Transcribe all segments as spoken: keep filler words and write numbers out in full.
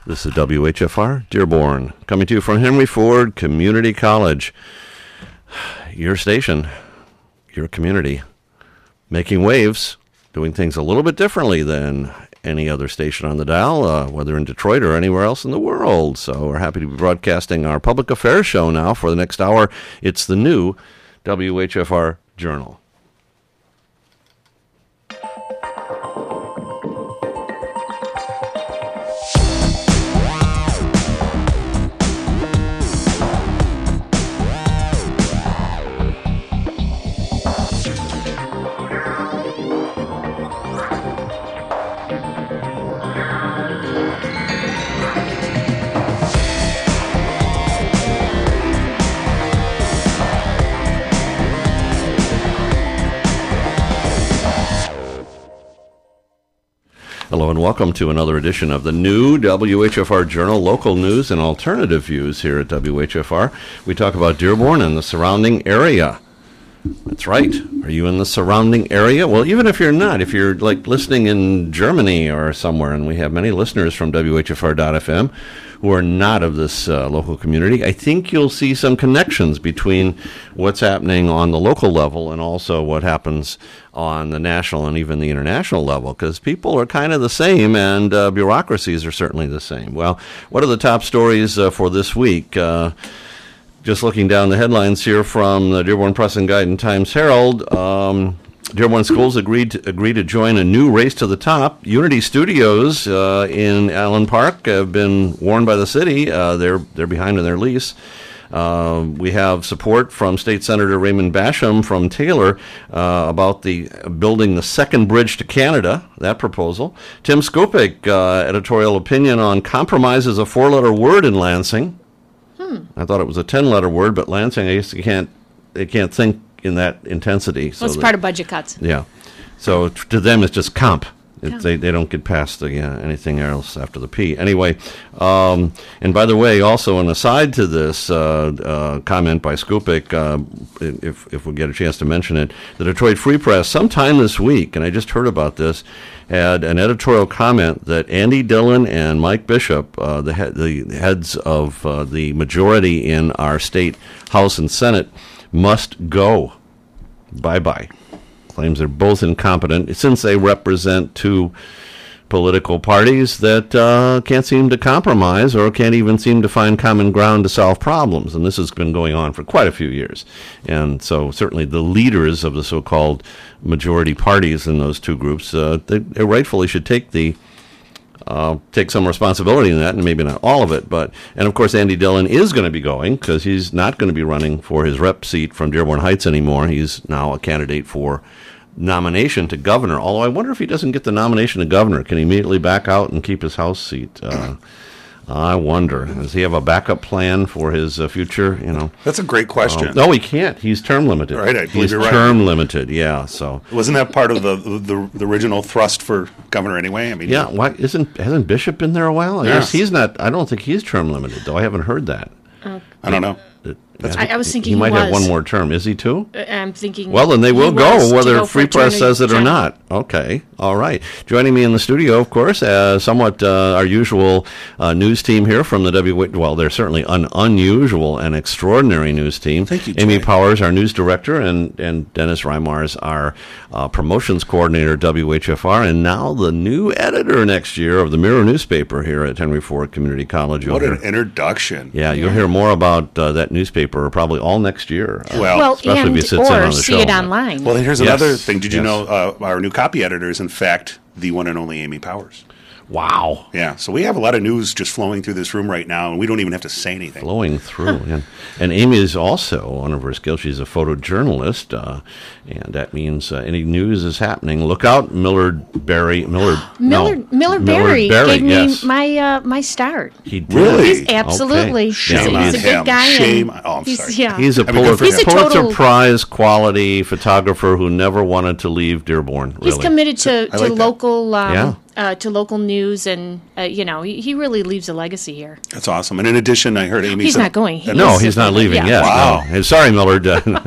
This is W H F R Dearborn, coming to you from Henry Ford Community College. Your station, your community, making waves, doing things a little bit differently than any other station on the dial, uh, whether in Detroit or anywhere else in the world. So we're happy to be broadcasting our public affairs show now for the next hour. It's the new W H F R Journal. Hello and welcome to another edition of the new W H F R Journal, local news and alternative views here at W H F R. We talk about Dearborn and the surrounding area. That's right. Are you in the surrounding area? Well, even if you're not, if you're like listening in Germany or somewhere, and we have many listeners from W H F R dot F M who are not of this uh, local community, I think you'll see some connections between what's happening on the local level and also what happens on the national and even the international level, because people are kind of the same and uh, bureaucracies are certainly the same. Well, what are the top stories uh, for this week? Uh, just looking down the headlines here from the Dearborn Press and Guide and Times Herald, um, Dearborn Schools agreed to, agreed to join a new race to the top. Unity Studios uh, in Allen Park have been warned by the city. Uh, they're they're behind in their lease. Uh, we have support from State Senator Raymond Basham from Taylor uh, about the uh, building the second bridge to Canada, that proposal. Tim Skupik, uh, editorial opinion on compromise is a four-letter word in Lansing. Hmm. I thought it was a ten-letter word, but Lansing, I guess you can't, they can't think in that intensity. So well, it's that, part of budget cuts. Yeah. So t- to them, it's just comp. It, they they don't get past the, uh, anything else after the P. Anyway, um, and by the way, also an aside to this uh, uh, comment by Skupik, uh, if if we get a chance to mention it, the Detroit Free Press sometime this week, and I just heard about this, had an editorial comment that Andy Dillon and Mike Bishop, uh, the he- the heads of uh, the majority in our state House and Senate, must go. Bye bye. Claims they're both incompetent since they represent two political parties that uh, can't seem to compromise or can't even seem to find common ground to solve problems. And this has been going on for quite a few years. And so certainly the leaders of the so-called majority parties in those two groups, uh, they, they rightfully should take the Uh, take some responsibility in that, and maybe not all of it. But and of course, Andy Dillon is going to be going because he's not going to be running for his rep seat from Dearborn Heights anymore. He's now a candidate for nomination to governor. Although I wonder if he doesn't get the nomination to governor, can he immediately back out and keep his House seat? Uh, I wonder. Does he have a backup plan for his uh, future? You know, that's a great question. Uh, no, he can't. He's term limited. Right, I believe He's you're right. term limited. Yeah. So wasn't that part of the, the the original thrust for governor anyway? I mean, yeah. Why isn't hasn't Bishop been there a while? I Yeah. guess he's not. I don't think he's term limited though. I haven't heard that. Okay. I don't know. It, I, I was thinking he, he might he have was. one more term. Is he too? Uh, I'm thinking. Well, then they will he go, was to whether go for Free Press Attorney says it or General. not. Okay, all right. Joining me in the studio, of course, uh, somewhat uh, our usual uh, news team here from the W. Well, they're certainly an unusual and extraordinary news team. Thank you, Amy Jay. Powers, our news director, and, and Dennis Reimars, our uh, promotions coordinator at W H F R, and now the new editor next year of the Mirror newspaper here at Henry Ford Community College. You'll What hear, an introduction. yeah, you'll hear more about uh, that newspaper probably all next year. Uh, Well, Well, especially if and he sits in or on the see show. it online. well, here's Yes, another thing. Did you yes. know uh, our new copy editor is, in fact, the one and only Amy Powers? Wow. Yeah, so we have a lot of news just flowing through this room right now, and we don't even have to say anything. Flowing through. And, and Amy is also, one of her skills, she's a photojournalist, uh, and that means uh, any news is happening. Look out, Millard Berry. Millard, Miller no, Miller Berry Berry, gave yes. me my uh, my start. He did. Really? He's absolutely. Okay. Shame he's, on he's a him. good guy. and Shame. Oh, I'm he's, sorry. Yeah. He's a I mean, good for Pulitzer, him. He's a Pulitzer total- Prize quality photographer who never wanted to leave Dearborn. Really. He's committed to, I to like that. local um, Yeah. uh, to local news, and uh, you know he, he really leaves a legacy here. That's awesome. And in addition, I heard Amy He's said- not going. He No, is he's not just- leaving yeah. yet. Wow. No. Sorry, Millard.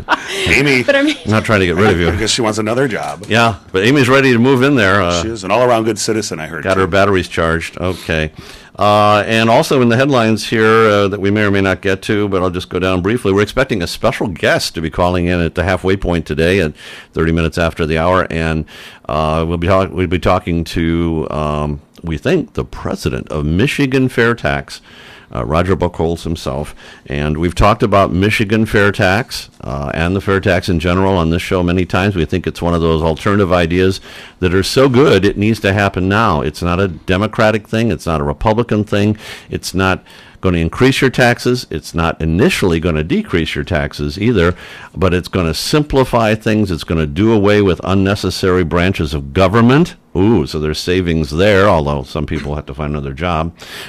Amy, But I mean, I'm not trying to get rid of I you. guess she wants another job. Yeah, but Amy's ready to move in there. Uh, She is an all-around good citizen, I heard. Got too. her batteries charged. Okay. Uh, and also in the headlines here uh, that we may or may not get to, but I'll just go down briefly. We're expecting a special guest to be calling in at the halfway point today at thirty minutes after the hour, and uh, we'll be talk- we'll be talking to um, we think the president of Michigan Fair Tax. Uh, Roger Buchholz himself, and we've talked about Michigan Fair Tax uh, and the fair tax in general on this show many times. We think it's one of those alternative ideas that are so good it needs to happen now. It's not a Democratic thing. It's not a Republican thing. It's not going to increase your taxes. It's not initially going to decrease your taxes either, but it's going to simplify things. It's going to do away with unnecessary branches of government. Ooh, so there's savings there, although some people have to find another job.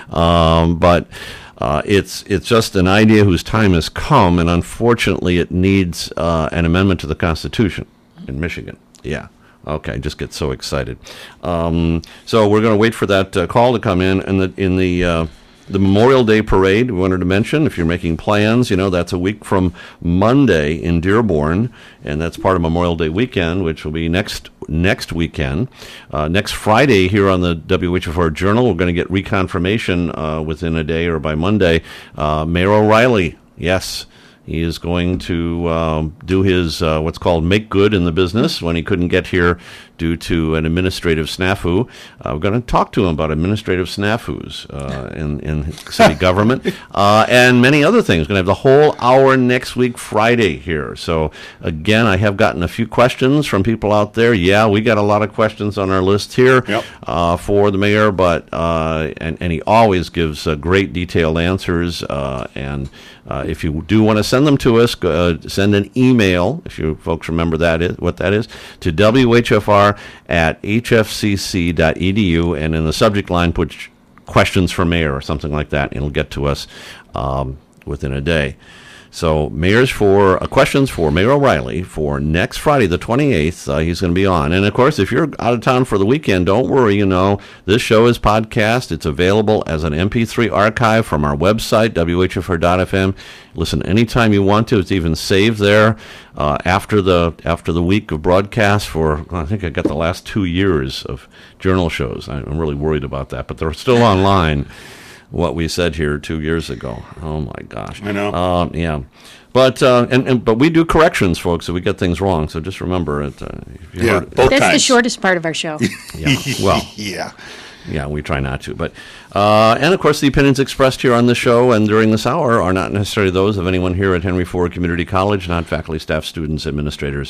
Um, but uh, it's it's just an idea whose time has come, and unfortunately it needs uh, an amendment to the Constitution in Michigan. Yeah. Okay, just get so excited. Um, so we're going to wait for that uh, call to come in, and the, in the... Uh, The Memorial Day Parade, we wanted to mention, if you're making plans, you know, that's a week from Monday in Dearborn, and that's part of Memorial Day weekend, which will be next next weekend. Uh, next Friday here on the W H F R Journal, we're going to get reconfirmation uh, within a day or by Monday. Uh, Mayor O'Reilly, yes, he is going to um, do his, uh, what's called make good in the business when he couldn't get here due to an administrative snafu. Uh, we're going to talk to him about administrative snafus uh, in, in city government uh, and many other things. We're going to have the whole hour next week, Friday here. So, again, I have gotten a few questions from people out there. Yeah, we got a lot of questions on our list here Yep. uh, for the mayor, but uh, and, and he always gives uh, great detailed answers. Uh, and uh, if you do want to send them to us, uh, send an email, if you folks remember that is what that is, to W H F R at h f c c dot e d u, and in the subject line put questions for mayor or something like that, and it'll get to us um, within a day. So mayors for uh, questions for Mayor O'Reilly for next Friday, the twenty-eighth. Uh, he's going to be on. And, of course, if you're out of town for the weekend, don't worry. You know, this show is podcast. It's available as an M P three archive from our website, w h f r dot f m. Listen anytime you want to. It's even saved there uh, after the after the week of broadcast for, I think I got the last two years of journal shows. I'm really worried about that, but they're still online. What we said here two years ago. Oh my gosh! I know. Um, yeah, but uh, and, and but we do corrections, folks, if we get things wrong. So just remember it. Uh, if you Yeah, heard- both That's the times. shortest part of our show. yeah. Well, Yeah. yeah, we try not to. But uh, and of course, the opinions expressed here on the show and during this hour are not necessarily those of anyone here at Henry Ford Community College, not faculty, staff, students, administrators,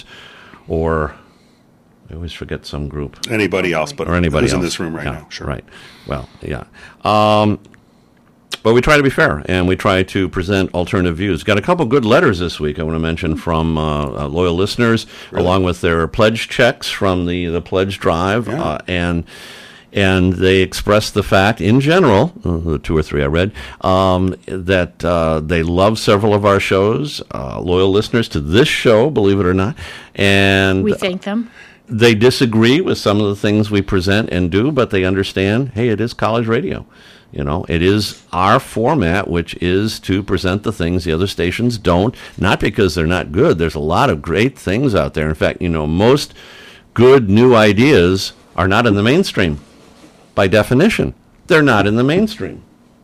or I always forget some group. Anybody else, but Or anybody who's in else. this room right Yeah, now. Sure. Right. Well, yeah. Um, but we try to be fair, and we try to present alternative views. Got a couple good letters this week I want to mention from uh, uh, loyal listeners, Really? along with their pledge checks from the, the pledge drive. Yeah. Uh, and and they expressed the fact, in general, uh, the two or three I read, um, that uh, they love several of our shows, uh, loyal listeners to this show, believe it or not. And We thank them. they disagree with some of the things we present and do, but they understand, hey, it is college radio. You know, it is our format, which is to present the things the other stations don't, not because they're not good. There's a lot of great things out there. In fact, you know, most good new ideas are not in the mainstream. By definition, they're not in the mainstream.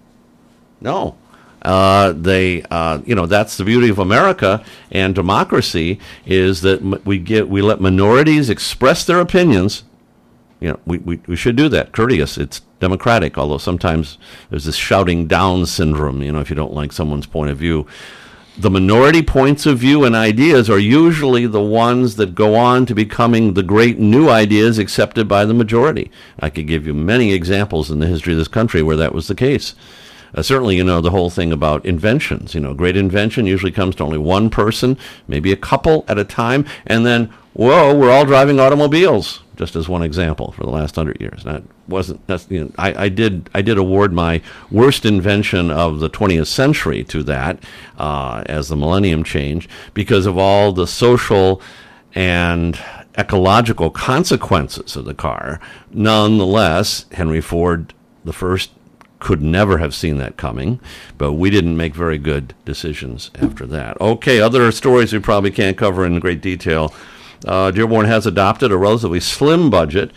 No. Uh, they, uh, you know, that's the beauty of America and democracy, is that m- we get we let minorities express their opinions. You know, we, we, we should do that. Courteous. It's democratic, although sometimes there's this shouting down syndrome, you know, if you don't like someone's point of view. The minority points of view and ideas are usually the ones that go on to becoming the great new ideas accepted by the majority. I could give you many examples in the history of this country where that was the case. Uh, certainly, you know, the whole thing about inventions. You know, great invention usually comes to only one person, maybe a couple at a time, and then, whoa, we're all driving automobiles, just as one example for the last hundred years. That wasn't, that's, you know, I, I did I did award my worst invention of the twentieth century to that uh, as the millennium changed, because of all the social and ecological consequences of the car. Nonetheless, Henry Ford, the first, could never have seen that coming, but we didn't make very good decisions after that. Okay, other stories we probably can't cover in great detail. Uh, Dearborn has adopted a relatively slim budget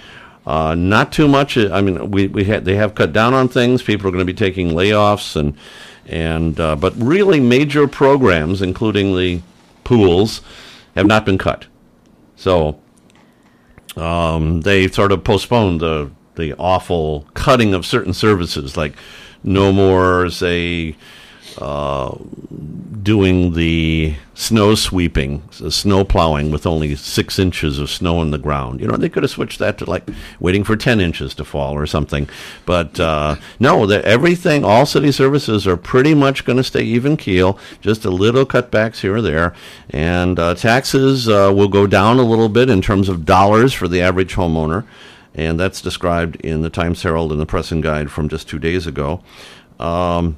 Uh, not too much. I mean, we we had they have cut down on things. People are going to be taking layoffs, and and uh, but really major programs, including the pools, have not been cut. So um, they sort of postponed the the awful cutting of certain services, like no more, say, uh, doing the snow sweeping, the snow plowing with only six inches of snow on the ground. You know, they could have switched that to like waiting for ten inches to fall or something. But uh, no, the, everything, all city services are pretty much going to stay even keel, just a little cutbacks here or there. And uh, taxes uh, will go down a little bit in terms of dollars for the average homeowner. And that's described in the Times Herald and the Press and Guide from just two days ago. Um,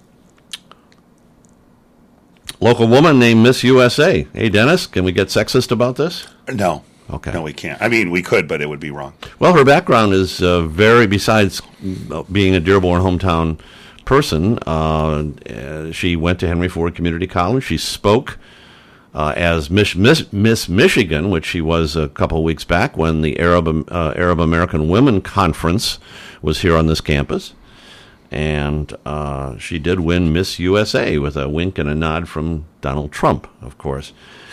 local woman named Miss U S A. Hey, Dennis, can we get sexist about this? No. Okay. No, we can't. I mean, we could, but it would be wrong. Well, her background is uh, very, besides being a Dearborn hometown person, uh, uh, she went to Henry Ford Community College. She spoke uh, as Miss, Miss, Miss Michigan, which she was a couple of weeks back when the Arab, uh, Arab American Women Conference was here on this campus. And uh, she did win Miss U S A with a wink and a nod from Donald Trump, of course.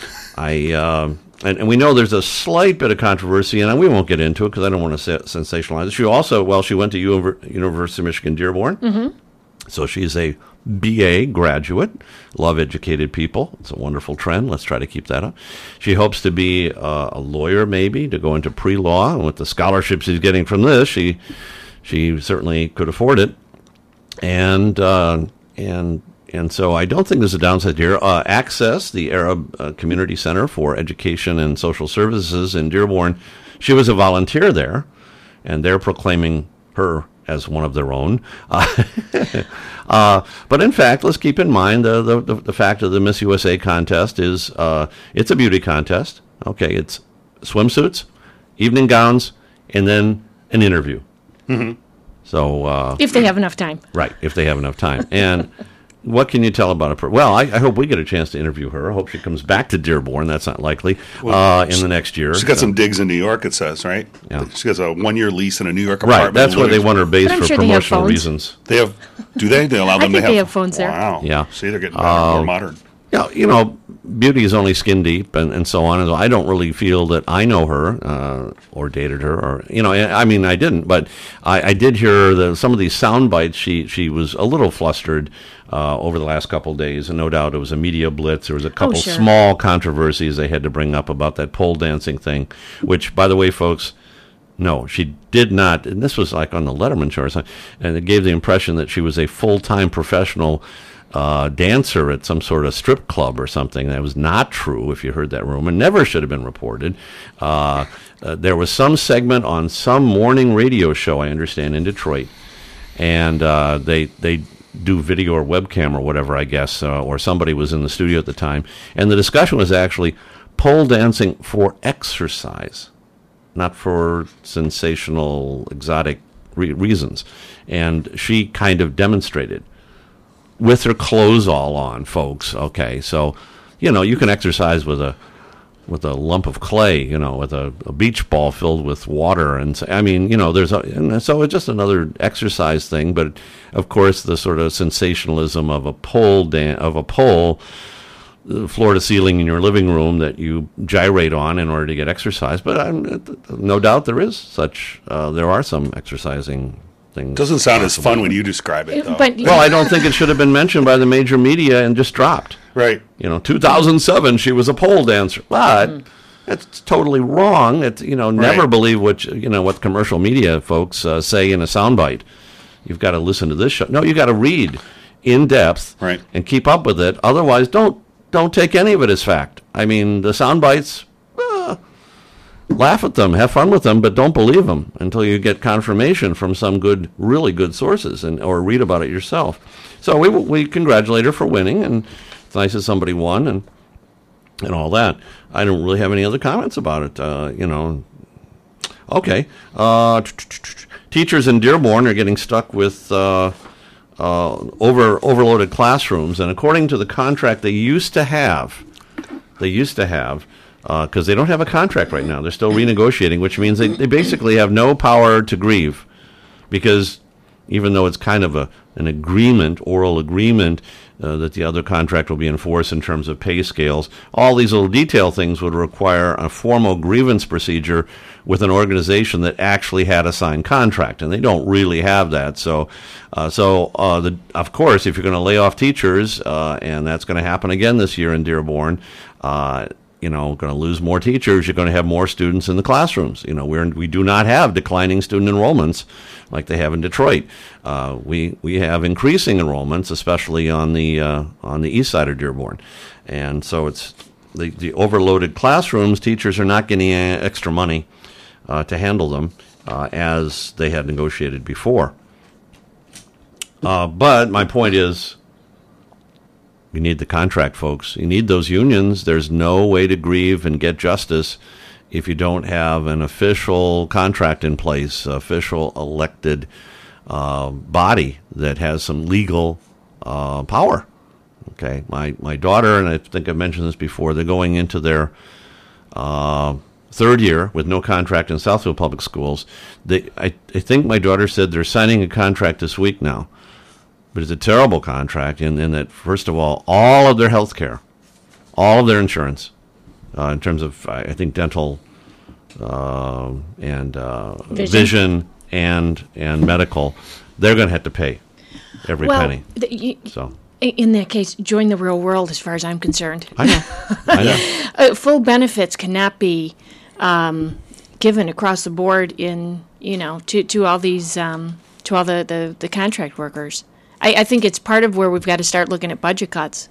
I uh, and, and we know there's a slight bit of controversy, and we won't get into it because I don't want to sensationalize it. She also, well, she went to U- University of Michigan Dearborn, mm-hmm. so she's a B A graduate. Love educated people. It's a wonderful trend. Let's try to keep that up. She hopes to be uh, a lawyer, maybe, to go into pre-law, and with the scholarships she's getting from this, she she certainly could afford it. And uh, and and so I don't think there's a downside here. Uh, Access, the Arab uh, Community Center for Education and Social Services in Dearborn, she was a volunteer there, and they're proclaiming her as one of their own. Uh, uh, but in fact, let's keep in mind the, the, the, the fact of the Miss U S A contest is uh, it's a beauty contest. Okay, it's swimsuits, evening gowns, and then an interview. Mm-hmm. So uh, if they have enough time. Right, if they have enough time. And what can you tell about a per- Well, I, I hope we get a chance to interview her. I hope she comes back to Dearborn. That's not likely well, uh, in the next year. She's got so. some digs in New York, it says, right? Yeah. She has a one-year lease in a New York apartment. Right, that's where they want her based But I'm for sure they have promotional phones. reasons. They have, do they? They allow I them think to have, they have phones there. Wow. Yeah. See, they're getting better, more Um, modern. Yeah, you know, beauty is only skin deep, and, and so on. And I don't really feel that I know her uh, or dated her, or you know, I mean, I didn't, but I, I did hear the, some of these sound bites. She she was a little flustered uh, over the last couple of days, and no doubt it was a media blitz. There was a couple Oh, sure. small controversies they had to bring up about that pole dancing thing, which, by the way, folks. No, she did not, and this was like on the Letterman show or something, and it gave the impression that she was a full-time professional uh, dancer at some sort of strip club or something. That was not true, if you heard that rumor. Never should have been reported. Uh, uh, there was some segment on some morning radio show, I understand, in Detroit, and uh, they they do video or webcam or whatever, I guess, uh, or somebody was in the studio at the time, and the discussion was actually pole dancing for exercise, not for sensational, exotic re- reasons. And she kind of demonstrated with her clothes all on, folks. Okay, so, you know, you can exercise with a with a lump of clay, you know, with a, a beach ball filled with water. And so, I mean, you know, there's a, and so it's just another exercise thing. But, of course, the sort of sensationalism of a pole, dan- of a pole floor to ceiling in your living room that you gyrate on in order to get exercise. But I'm, no doubt there is such, uh, there are some exercising things. Doesn't sound as fun when you describe it, though. But Well, I don't think it should have been mentioned by the major media and just dropped. Right. You know, two thousand seven, she was a pole dancer. But mm. that's totally wrong. It's, you know, never Right. believe what, you know, what commercial media folks uh, say in a soundbite. You've got to listen to this show. No, you got to read in depth Right. and keep up with it. Otherwise, don't Don't take any of it as fact. I mean, the sound bites, uh, laugh at them, have fun with them, but don't believe them until you get confirmation from some good, really good sources, and or read about it yourself. So we we congratulate her for winning, and it's nice that somebody won, and and all that. I don't really have any other comments about it. Uh, you know, okay. Uh, teachers in Dearborn are getting stuck with. Uh, Uh, over overloaded classrooms, and according to the contract they used to have, they used to have because they don't have a contract right now. They're still renegotiating, which means they, they basically have no power to grieve, because even though it's kind of a an agreement, oral agreement, uh, that the other contract will be enforced in terms of pay scales, all these little detail things would require a formal grievance procedure with an organization that actually had a signed contract, and they don't really have that. So, uh, so uh, the, of course, if you're going to lay off teachers, uh, and that's going to happen again this year in Dearborn, uh, you know, going to lose more teachers, you're going to have more students in the classrooms. You know, we're, we do not have declining student enrollments like they have in Detroit. Uh, we we have increasing enrollments, especially on the uh, on the east side of Dearborn. And so it's the, the overloaded classrooms, teachers are not getting extra money uh, to handle them uh, as they had negotiated before. Uh, but my point is, you need the contract, folks. You need those unions. There's no way to grieve and get justice if you don't have an official contract in place, official elected uh, body that has some legal uh, power. Okay, my my daughter, and I think I've mentioned this before, they're going into their uh, third year with no contract in Southfield Public Schools. They, I, I think my daughter said they're signing a contract this week now. But it's a terrible contract in, in that, first of all, all of their health care, all of their insurance, uh, in terms of, I think, dental uh, and uh, Vision. vision and and medical, they're going to have to pay every Well, penny. the, you, So in that case, join the real world as far as I'm concerned. I know, I know. Uh, full benefits cannot be um, given across the board in, you know, to, to all these, um, to all the, the, the contract workers. I, I think it's part of where we've got to start looking at budget cuts.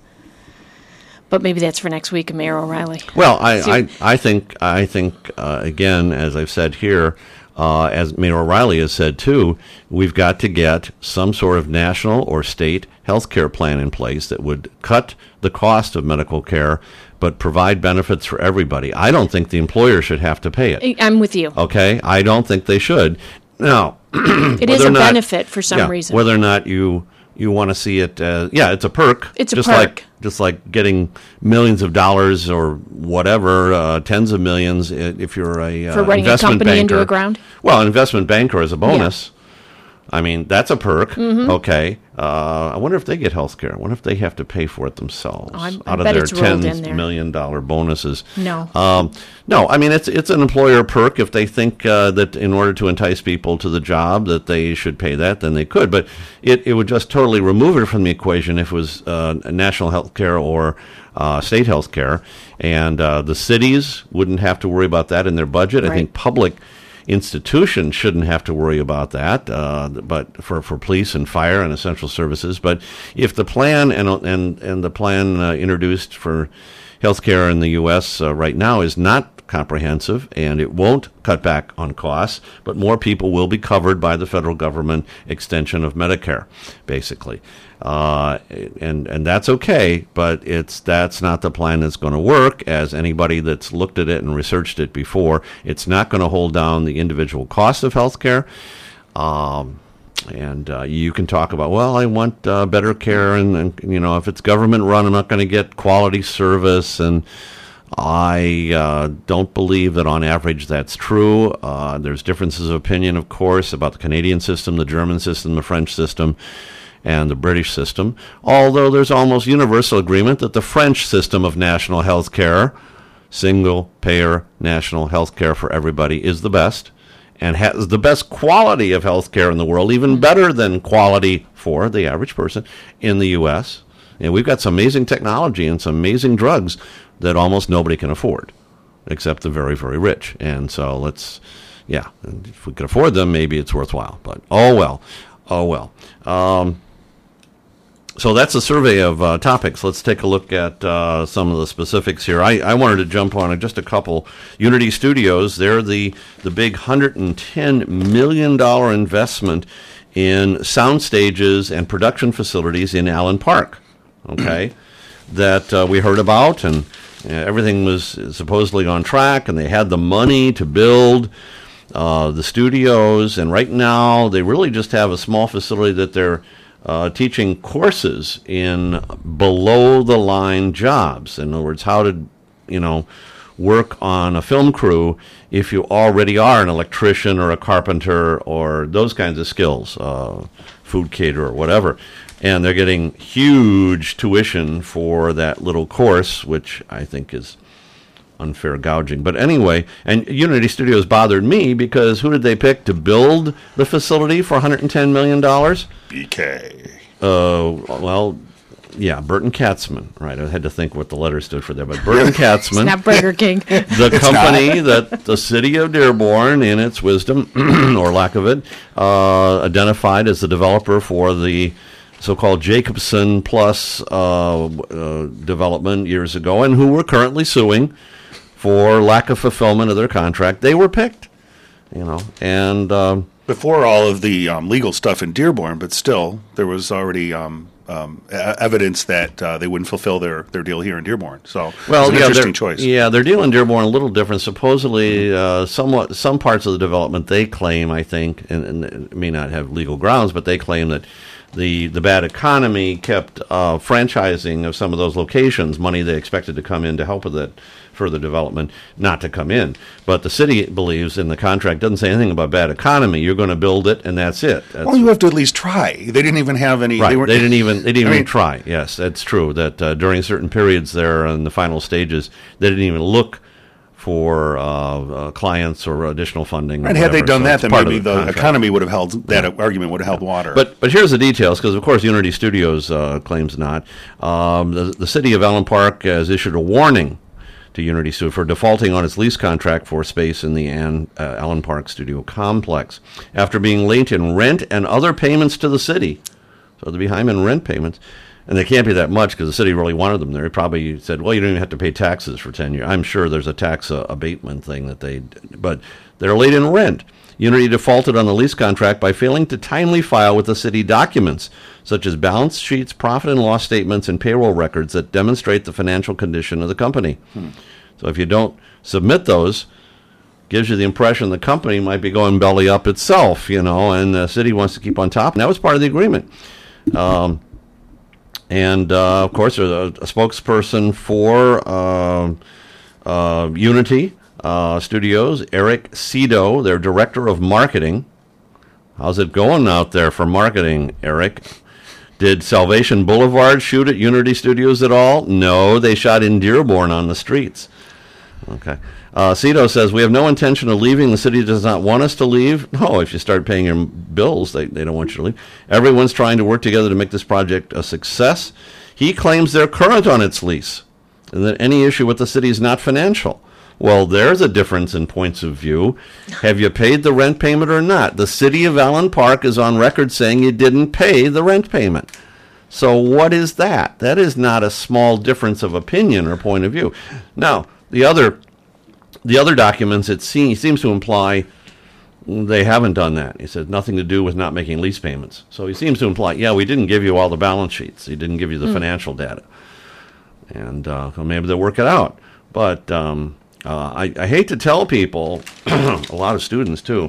But maybe that's for next week, Mayor O'Reilly. Well, I, I, I think, I think uh, again, as I've said here, uh, as Mayor O'Reilly has said too, we've got to get some sort of national or state health care plan in place that would cut the cost of medical care but provide benefits for everybody. I don't think the employer should have to pay it. I'm with you. Okay? I don't think they should. Now, It is whether a or not- benefit for some yeah, reason. Whether or not you you want to see it, uh, yeah, it's a perk. It's a just perk. like just like getting millions of dollars or whatever, uh, tens of millions, i- if you're a uh, For running a investment company into banker. the ground? Well, an investment banker is a bonus. I mean, that's a perk. Mm-hmm. Okay. Uh, I wonder if they get health care. I wonder if they have to pay for it themselves Oh, I'm- I out of bet their it's rolled in tens there. million dollar bonuses. No. Um, no, I mean, it's it's an employer perk. If they think uh, that in order to entice people to the job that they should pay that, then they could. But it, it would just totally remove it from the equation if it was uh, national health care or uh, state health care. And uh, the cities wouldn't have to worry about that in their budget. I Right. think public institutions shouldn't have to worry about that, uh, but for, for police and fire and essential services. But if the plan and and and the plan uh, introduced for healthcare in the U S uh, right now is not comprehensive, and it won't cut back on costs, but more people will be covered by the federal government extension of Medicare, basically. Uh, and and that's okay, but it's that's not the plan that's going to work. As anybody that's looked at it and researched it before, it's not going to hold down the individual cost of health care. Um, and uh, you can talk about, well, I want uh, better care, and, and you know, if it's government run, I'm not going to get quality service, and I uh, don't believe that on average that's true. Uh, there's differences of opinion, of course, about the Canadian system, the German system, the French system, and the British system, although there's almost universal agreement that the French system of national health care, single-payer national health care for everybody, is the best and has the best quality of health care in the world, even better than quality for the average person in the U S. And we've got some amazing technology and some amazing drugs that almost nobody can afford, except the very, very rich. And so let's, yeah, if we could afford them, maybe it's worthwhile. But oh well, oh well. Um, So that's a survey of uh, topics. Let's take a look at uh, some of the specifics here. I, I wanted to jump on just a couple. Unity Studios, they're the, the big one hundred ten million dollars investment in sound stages and production facilities in Allen Park, okay, that uh, we heard about, and uh, everything was supposedly on track, and they had the money to build uh, the studios, and right now they really just have a small facility that they're Uh, teaching courses in below-the-line jobs. In other words, how to, you know, work on a film crew if you already are an electrician or a carpenter or those kinds of skills, uh, food caterer or whatever. And they're getting huge tuition for that little course, which I think is unfair gouging. But anyway, and Unity Studios bothered me because who did they pick to build the facility for one hundred ten million dollars? B K. Uh, well, yeah, Burton Katzman. Right, I had to think what the letter stood for there. But Burton Katzman, Not Burger King. the company that the city of Dearborn, in its wisdom, or lack of it, uh, identified as the developer for the so-called Jacobson Plus uh, uh, development years ago, and who were currently suing for lack of fulfillment of their contract. They were picked, you know, and um, Before all of the um, legal stuff in Dearborn, but still, there was already um, um, e- evidence that uh, they wouldn't fulfill their, their deal here in Dearborn. So well, it's an yeah, interesting they're- choice. Yeah, they're dealing Dearborn a little different. Supposedly, uh, somewhat some parts of the development they claim, I think, and, and it may not have legal grounds, but they claim that the the bad economy kept uh, franchising of some of those locations, money they expected to come in to help with it. Further development not to come in. But the city believes in the contract, doesn't say anything about bad economy. You're going to build it, and that's it. That's Well, you have to at least try. They didn't even have any. right. They, They, were, didn't even they didn't I even mean- try. Yes, that's true. That uh, during certain periods there in the final stages, they didn't even look for uh, uh, clients or additional funding. or And had they whatever. done So that, it's then part of maybe the, contract. economy would have held, that argument would have held water. But but here's the details, because of course Unity Studios uh, claims not. Um, the, the city of Allen Park has issued a warning to Unity Studio for defaulting on its lease contract for space in the Ann, uh, Allen Park Studio Complex after being late in rent and other payments to the city. So they're behind in rent payments. And they can't be that much because the city really wanted them there. He probably said, well, you don't even have to pay taxes for ten years. I'm sure there's a tax uh, abatement thing that they, but they're late in rent. Unity defaulted on the lease contract by failing to timely file with the city documents, such as balance sheets, profit and loss statements, and payroll records that demonstrate the financial condition of the company. Hmm. So if you don't submit those, gives you the impression the company might be going belly up itself, you know, and the city wants to keep on top. And that was part of the agreement. Um, And, uh, of course, there's a, a spokesperson for uh, uh, Unity uh, Studios, Eric Cito, their director of marketing. How's it going out there for marketing, Eric? Did Salvation Boulevard shoot at Unity Studios at all? No, they shot in Dearborn on the streets. Okay. Uh, Cito says, we have no intention of leaving. The city does not want us to leave. No, if you start paying your bills, they, they don't want you to leave. Everyone's trying to work together to make this project a success. He claims they're current on its lease and that any issue with the city is not financial. Well, there's a difference in points of view. Have you paid the rent payment or not? The city of Allen Park is on record saying you didn't pay the rent payment. So what is that? That is not a small difference of opinion or point of view. Now, the other the other documents, it seems, seems to imply they haven't done that. He said nothing to do with not making lease payments. So he seems to imply, yeah, we didn't give you all the balance sheets. He didn't give you the mm. financial data. And uh, well, maybe they'll work it out. But um, uh, I, I hate to tell people, a lot of students too.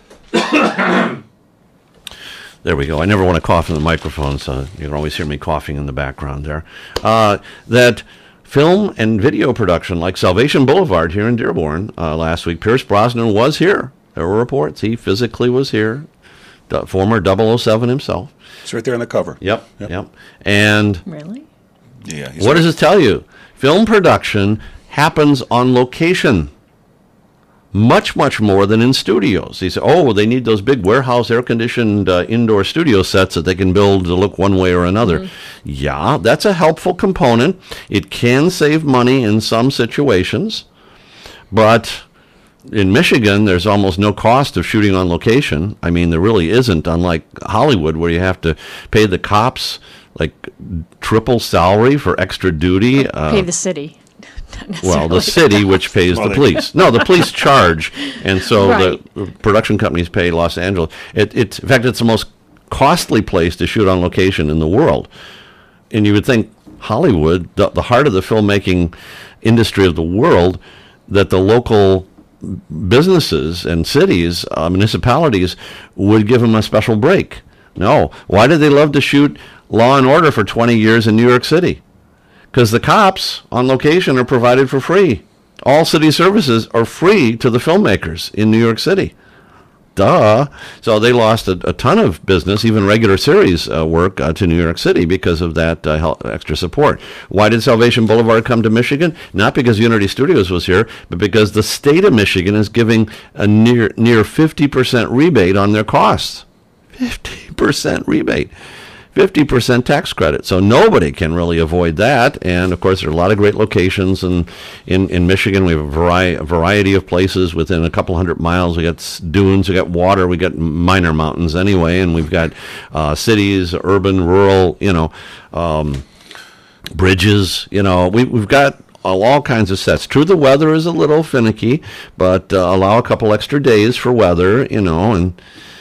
There we go. I never want to cough in the microphone, so you can always hear me coughing in the background there. Uh, that film and video production like Salvation Boulevard here in Dearborn uh, last week, Pierce Brosnan was here. There were reports. He physically was here. The former double oh seven himself. It's right there on the cover. Yep, yep. yep. And really? Yeah. What right. does it tell you? Film production happens on location. Much, much more than in studios. He said, oh, well, they need those big warehouse air-conditioned uh, indoor studio sets that they can build to look one way or another. Mm-hmm. Yeah, that's a helpful component. It can save money in some situations, but in Michigan, there's almost no cost of shooting on location. I mean, there really isn't, unlike Hollywood, where you have to pay the cops like triple salary for extra duty. Uh, pay the city. Well, the city, which pays the police. No, the police charge, and so right. the production companies pay Los Angeles. It, it's, in fact, it's the most costly place to shoot on location in the world. And you would think Hollywood, the, the heart of the filmmaking industry of the world, that the local businesses and cities, uh, municipalities, would give them a special break. No. Why did they love to shoot Law and Order for twenty years in New York City? Because the cops on location are provided for free. all city services are free to the filmmakers in New York City. Duh. So they lost a, a ton of business, even regular series uh, work uh, to New York City because of that uh, help, extra support. Why did Salvation Boulevard come to Michigan? Not because Unity Studios was here, but because the state of Michigan is giving a near near fifty percent rebate on their costs. fifty percent rebate. fifty percent tax credit. So nobody can really avoid that. And, of course, there are a lot of great locations. And in, in Michigan, we have a, vari- a variety of places within a couple hundred miles. We got s- dunes, we got water, we got minor mountains anyway, and we've got uh, cities, urban, rural, you know, um, bridges. You know, we, we've got all, all kinds of sets. True, the weather is a little finicky, but uh, allow a couple extra days for weather, you know, and...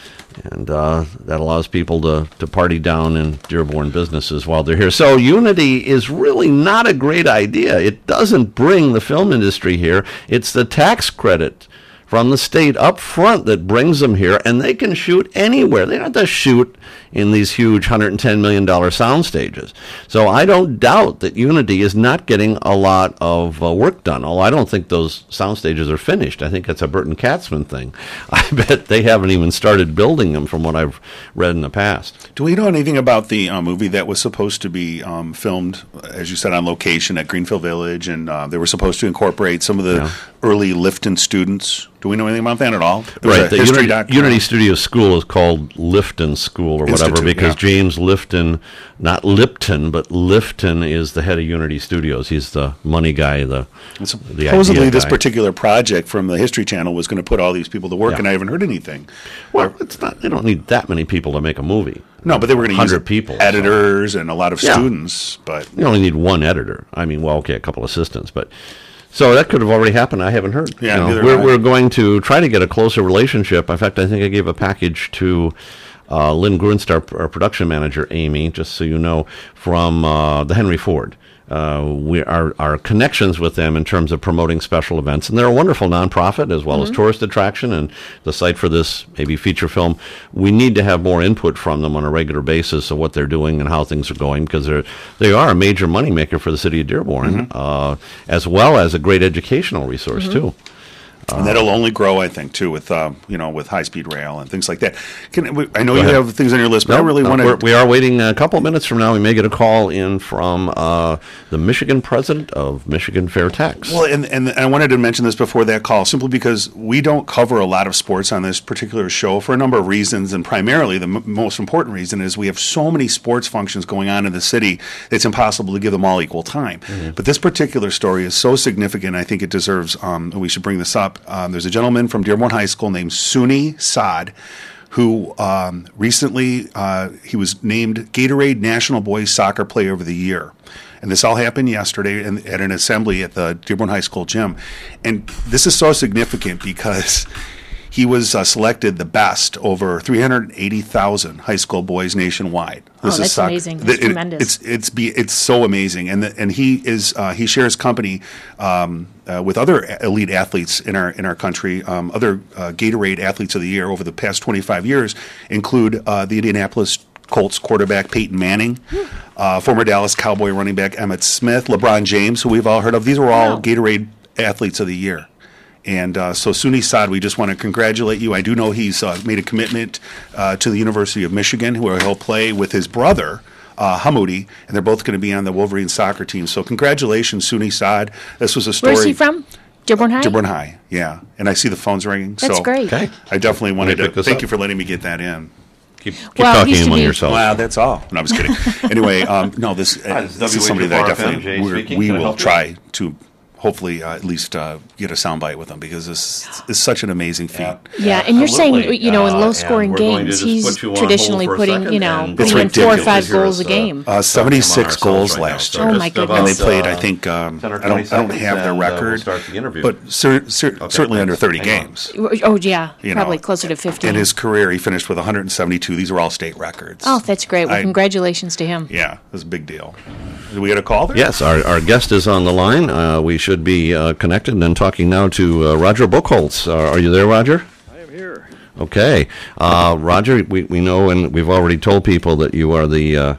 And uh, that allows people to, to party down in Dearborn businesses while they're here. So Unity is really not a great idea. It doesn't bring the film industry here. It's the tax credit from the state up front that brings them here, and they can shoot anywhere. They don't have to shoot in these huge one hundred ten million dollars sound stages. So I don't doubt that Unity is not getting a lot of uh, work done. Although I don't think those sound stages are finished. I think it's a Burton Katzman thing. I bet they haven't even started building them from what I've read in the past. Do we know anything about the uh, movie that was supposed to be um, filmed, as you said, on location at Greenfield Village, and uh, they were supposed to incorporate some of the Yeah. early Lifton students? Do we know anything about that at all? There was Right. a The history Unity, doc- Unity Studio School is called Lifton School or whatever Institute, because yeah. James Lifton, not Lipton, but Lifton is the head of Unity Studios. He's the money guy, the, And the supposedly, idea this guy. particular project from the History Channel was going to put all these people to work, Yeah. and I haven't heard anything. Well, it's not. They don't need that many people to make a movie. No, but they were going to use hundred people, so. editors and a lot of Yeah. students. But You only need one editor. I mean, well, okay, a couple assistants, but so that could have already happened. I haven't heard. Yeah, You know, neither we're have I. we're going to try to get a closer relationship. In fact, I think I gave a package to uh, Lynn Gruenstar, our production manager, Amy, just so you know, from uh, the Henry Ford. Uh, we our our connections with them in terms of promoting special events, and they're a wonderful nonprofit as well as tourist attraction and the site for this maybe feature film. We need to have more input from them on a regular basis of what they're doing and how things are going because they're they are a major moneymaker for the city of Dearborn, uh, as well as a great educational resource too. and that'll only grow, I think, too, with uh, you know, with high speed rail and things like that. Can, we- I know you ahead. have things on your list, but I No, really no, want we're- to. we are waiting a couple of minutes from now. We may get a call in from uh, the Michigan president of Michigan Fair Tax. Well, and, and I wanted to mention this before that call, simply because we don't cover a lot of sports on this particular show for a number of reasons, and primarily the m- most important reason is we have so many sports functions going on in the city, it's impossible to give them all equal time. But this particular story is so significant, I think it deserves, um, we should bring this up. Um, there's a gentleman from Dearborn High School named Suni Saad, who um, recently, uh, he was named Gatorade National Boys Soccer Player of the Year. And this all happened yesterday in, at an assembly at the Dearborn High School gym. And this is so significant because he was uh, selected the best over three hundred eighty thousand high school boys nationwide. This Oh, that's soc- amazing. th- That's it- tremendous. It's it's be it's so amazing, and the, and he is uh, he shares company um, uh, with other elite athletes in our in our country. Um, other uh, Gatorade athletes of the year over the past twenty-five years include uh, the Indianapolis Colts quarterback Peyton Manning, uh, former Dallas Cowboy running back Emmitt Smith, LeBron James, who we've all heard of. These are all Wow. Gatorade athletes of the year. And uh, so, Suni Saad, we just want to congratulate you. I do know he's uh, made a commitment uh, to the University of Michigan, where he'll play with his brother, uh, Hamoudi, and they're both going to be on the Wolverine soccer team. So, congratulations, Suni Saad. This was a story. Where's he from? Dearborn High? Dearborn High, yeah. And I see the phones ringing. That's so great. Okay. I definitely wanted pick to this thank up. you for letting me get that in. keep keep Well, it talking used to among be- yourselves. Wow, that's all. No, I was kidding. Anyway, um, no, this, uh, this is this is somebody that I W H F R F M, definitely Jay we're- speaking. we Can I will help you? try to hopefully uh, at least uh, get a soundbite with him because this is such an amazing feat. Yeah. Yeah, and you're saying, Absolutely. you know, in Uh, low-scoring and we're going to games, just he's put you on traditionally hold for a putting, second you know, and It's putting in four or ridiculous. five Hear goals us, a uh, game. Uh, seventy-six goals last year. Oh, my goodness. And they Just played, uh, I think, um, ten or I don't, I don't twenty have their seconds, and, uh, we'll record, start the interview. but cer- cer- certainly under thirty Hang on. games. Oh, yeah, You know, probably closer to fifteen. In his career, he finished with one hundred seventy-two. These are all state records. Oh, that's great. Well, I- congratulations to him. Yeah, it was a big deal. Did we get a call there? Yes, our, our guest is on the line. Uh, we should be uh, connected and talking now to uh, Roger Buchholz. Uh, are you there, Roger? I am here. Okay. Uh, Roger, we, we know and we've already told people that you are the uh,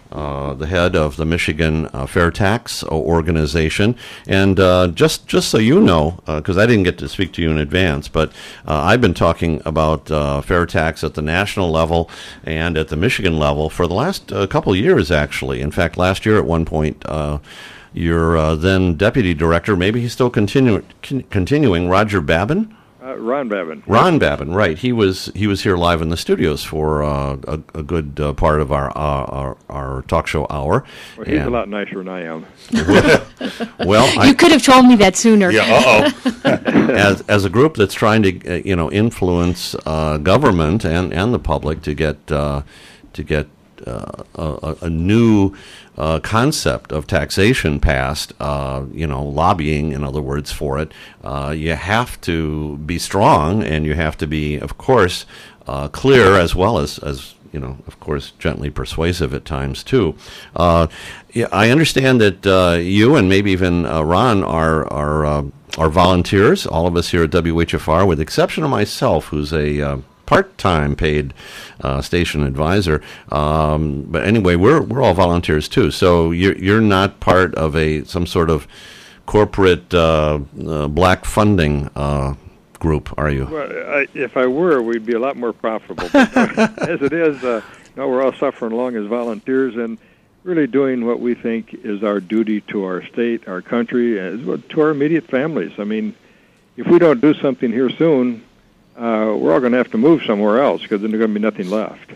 uh, the head of the Michigan uh, Fair Tax Organization. And uh, just just so you know, because uh, I didn't get to speak to you in advance, but uh, I've been talking about uh, fair tax at the national level and at the Michigan level for the last uh, couple of years, actually. In fact, last year at one point, uh, your uh, then deputy director, maybe he's still continu- con- continuing, Roger Babin? Uh, Ron Babin. Ron Babin, right. He was he was here live in the studios for uh, a, a good uh, part of our, uh, our our talk show hour. Well, he's and a lot nicer than I am. well, You I, could have told me that sooner. Yeah, uh-oh. as as a group that's trying to uh, you know influence uh, government and, and the public to get uh, to get uh, a, a new uh, concept of taxation passed, uh, you know, lobbying, in other words, for it, uh, you have to be strong, and you have to be, of course, uh, clear as well as, as you know, of course, gently persuasive at times, too. Uh, yeah, I understand that uh, you and maybe even uh, Ron are, are, uh, are volunteers, all of us here at W H F R, with the exception of myself, who's a uh, part-time paid uh, station advisor. Um, but anyway, we're we're all volunteers too. So you're you're not part of a some sort of corporate uh, uh, black funding uh, group, are you? Well, I, if I were, we'd be a lot more profitable. But as it is, uh, no, we're all suffering along as volunteers and really doing what we think is our duty to our state, our country, as well to our immediate families. I mean, if we don't do something here soon, Uh, we're all going to have to move somewhere else because then there's going to be nothing left.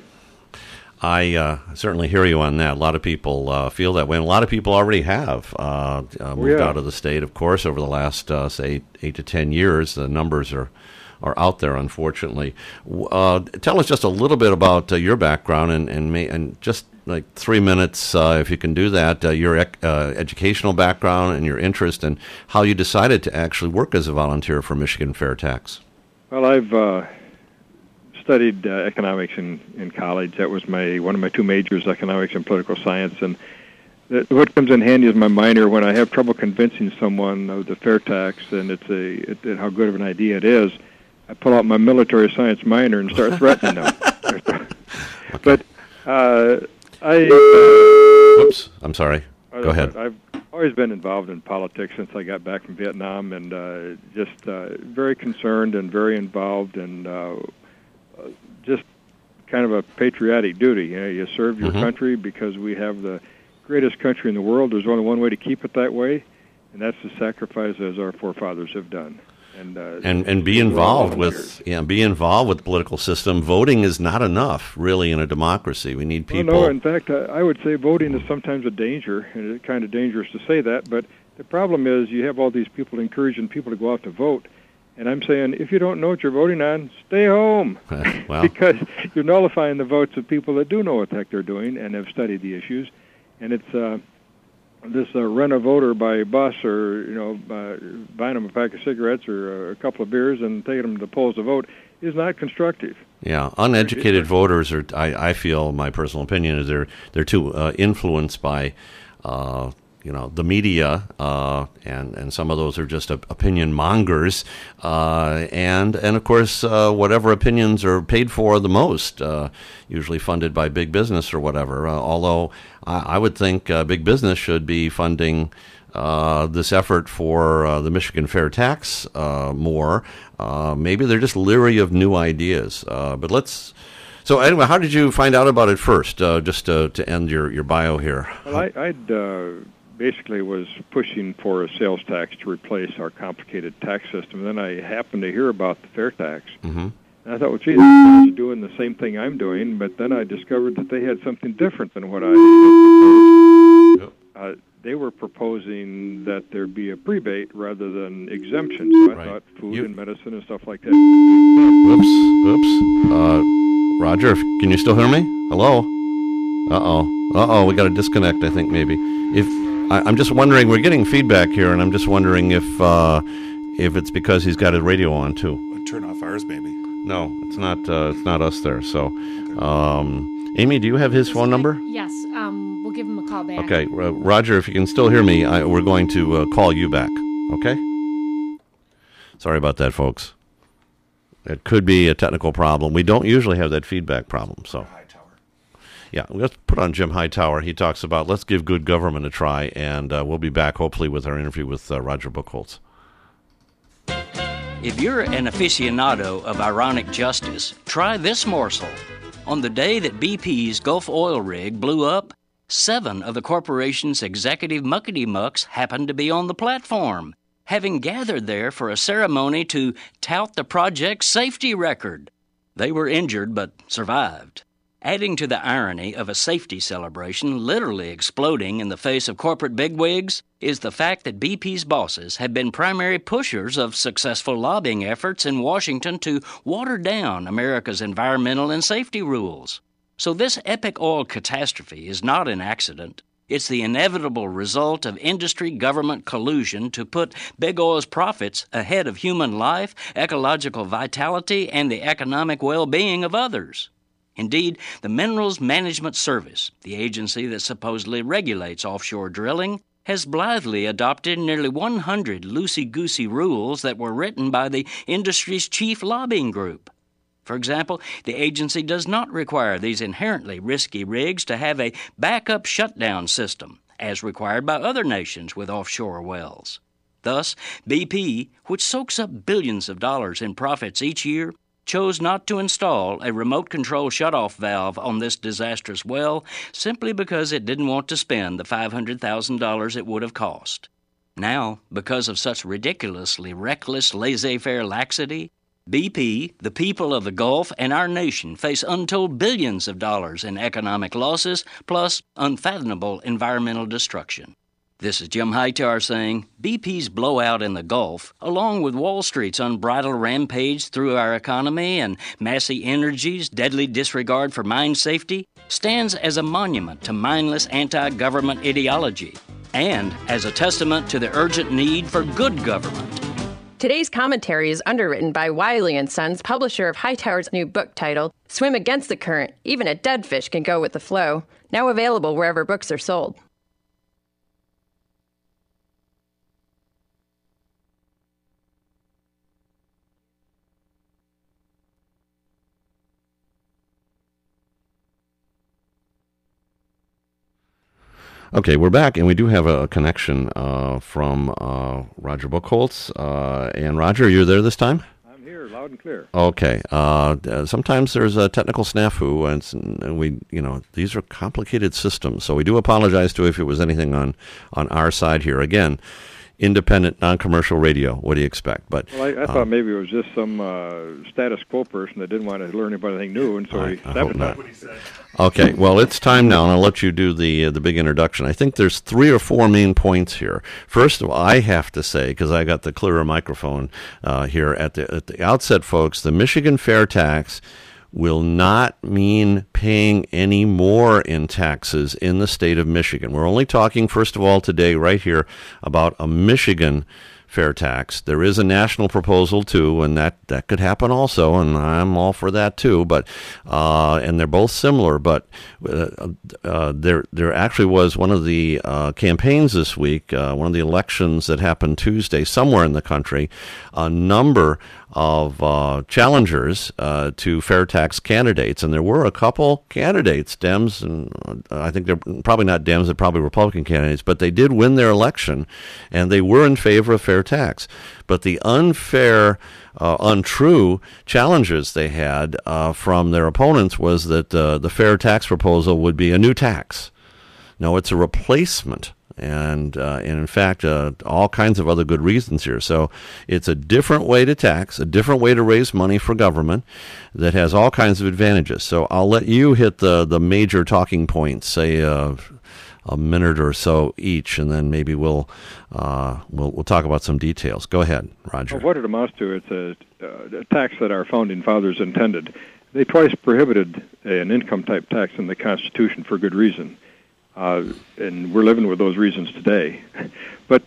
I uh, certainly hear you on that. A lot of people uh, feel that way, and a lot of people already have uh, uh, moved yeah. out of the state, of course, over the last, uh, say, eight, eight to ten years. The numbers are, are out there, unfortunately. Uh, tell us just a little bit about uh, your background, and and, may, and just like three minutes, uh, if you can do that, uh, your ec- uh, educational background and your interest, and how you decided to actually work as a volunteer for Michigan Fair Tax. Well, I've uh, studied uh, economics in, in college. That was my one of my two majors, economics and political science. And th- what comes in handy is my minor when I have trouble convincing someone of the fair tax and it's a it, it, how good of an idea it is. I pull out my military science minor and start threatening them. But uh, I. Uh, Whoops! I'm sorry. Go ahead. I've always been involved in politics since I got back from Vietnam, and uh, just uh, very concerned and very involved, and uh, just kind of a patriotic duty. You know, you serve your mm-hmm. country because we have the greatest country in the world. There's only one way to keep it that way, and that's to sacrifice as our forefathers have done. And, uh, and and be involved with yeah be involved with the political system. Voting is not enough, really, in a democracy. We need people. Well, no, in fact, uh, I would say voting is sometimes a danger, and it's kind of dangerous to say that. But the problem is you have all these people encouraging people to go out to vote, and I'm saying if you don't know what you're voting on, stay home, well. because you're nullifying the votes of people that do know what the heck they're doing and have studied the issues, and it's. Uh, This uh, rent a voter by bus, or you know, uh, buying them a pack of cigarettes or a couple of beers and taking them to the polls to vote is not constructive. Yeah, uneducated voters are. I, I feel my personal opinion is they're they're too uh, influenced by, uh, you know, the media, uh, and and some of those are just opinion mongers, uh, and and of course uh, whatever opinions are paid for the most, uh, usually funded by big business or whatever. Uh, although I, I would think uh, big business should be funding uh, this effort for uh, the Michigan Fair Tax uh, more. Uh, maybe they're just leery of new ideas. Uh, but let's. So anyway, how did you find out about it first? Uh, just to, to end your, your bio here. Well, I, I'd uh, basically was pushing for a sales tax to replace our complicated tax system. And then I happened to hear about the fair tax. Mm-hmm. And I thought, well, geez, they're doing the same thing I'm doing. But then I discovered that they had something different than what I Yep. uh, They were proposing that there be a prebate rather than exemptions. So I Right. thought food You- and medicine and stuff like that. Whoops, whoops. Uh, Roger, if- can you still hear me? Hello? Uh-oh. Uh-oh, we got a disconnect, I think, maybe. If I, I'm just wondering, we're getting feedback here, and I'm just wondering if uh, if it's because he's got his radio on, too. Turn off ours, maybe. No, it's not uh, It's not us there. So, um, Amy, do you have his phone number? Yes, um, we'll give him a call back. Okay, uh, Roger, if you can still hear me, I, we're going to uh, call you back, okay? Sorry about that, folks. It could be a technical problem. We don't usually have that feedback problem, so. Yeah, let's put on Jim Hightower. He talks about let's give good government a try, and uh, we'll be back hopefully with our interview with uh, Roger Buchholz. If you're an aficionado of ironic justice, try this morsel. On the day that B P's Gulf oil rig blew up, seven of the corporation's executive muckety-mucks happened to be on the platform, having gathered there for a ceremony to tout the project's safety record. They were injured but survived. Adding to the irony of a safety celebration literally exploding in the face of corporate bigwigs is the fact that B P's bosses have been primary pushers of successful lobbying efforts in Washington to water down America's environmental and safety rules. So this epic oil catastrophe is not an accident. It's the inevitable result of industry-government collusion to put big oil's profits ahead of human life, ecological vitality, and the economic well-being of others. Indeed, the Minerals Management Service, the agency that supposedly regulates offshore drilling, has blithely adopted nearly one hundred loosey-goosey rules that were written by the industry's chief lobbying group. For example, the agency does not require these inherently risky rigs to have a backup shutdown system, as required by other nations with offshore wells. Thus, B P, which soaks up billions of dollars in profits each year, chose not to install a remote control shutoff valve on this disastrous well simply because it didn't want to spend the five hundred thousand dollars it would have cost. Now, because of such ridiculously reckless laissez-faire laxity, B P, the people of the Gulf, and our nation face untold billions of dollars in economic losses plus unfathomable environmental destruction. This is Jim Hightower saying B P's blowout in the Gulf, along with Wall Street's unbridled rampage through our economy and Massey Energy's deadly disregard for mine safety, stands as a monument to mindless anti-government ideology and as a testament to the urgent need for good government. Today's commentary is underwritten by Wiley and Sons, publisher of Hightower's new book titled Swim Against the Current. Even a dead fish can go with the flow. Now available wherever books are sold. Okay, we're back, and we do have a connection uh, from uh, Roger Buchholz. Uh, and Roger, you're there this time? I'm here, loud and clear. Okay. Uh, sometimes there's a technical snafu, and, it's, and we, you know, these are complicated systems. So we do apologize to if it was anything on, on our side here. Again, independent, non-commercial radio. What do you expect? But well, I, I uh, thought maybe it was just some uh, status quo person that didn't want to learn about anything new, and so I, he I hope not. what he said. Okay, well, it's time now, and I'll let you do the uh, the big introduction. I think there's three or four main points here. First of all, I have to say, because I got the clearer microphone uh, here at the at the outset, folks, the Michigan fair tax will not mean paying any more in taxes in the state of Michigan. We're only talking, first of all, today, right here, about a Michigan fair tax. There is a national proposal, too, and that, that could happen also, and I'm all for that, too. But uh, and they're both similar, but uh, uh, there there actually was one of the uh, campaigns this week, uh, one of the elections that happened Tuesday somewhere in the country, a number of uh, challengers uh, to fair tax candidates, and there were a couple candidates, Dems, and uh, I think they're probably not Dems, they're probably Republican candidates, but they did win their election, and they were in favor of fair tax. But the unfair, uh, untrue challenges they had uh, from their opponents was that uh, the fair tax proposal would be a new tax. No, it's a replacement. And, uh, and in fact, uh, all kinds of other good reasons here. So it's a different way to tax, a different way to raise money for government that has all kinds of advantages. So I'll let you hit the, the major talking points, say uh, a minute or so each, and then maybe we'll uh, we'll we'll talk about some details. Go ahead, Roger. Well, what it amounts to, it's a, uh, a tax that our founding fathers intended. They twice prohibited an income-type tax in the Constitution for good reason. Uh, and we're living with those reasons today. But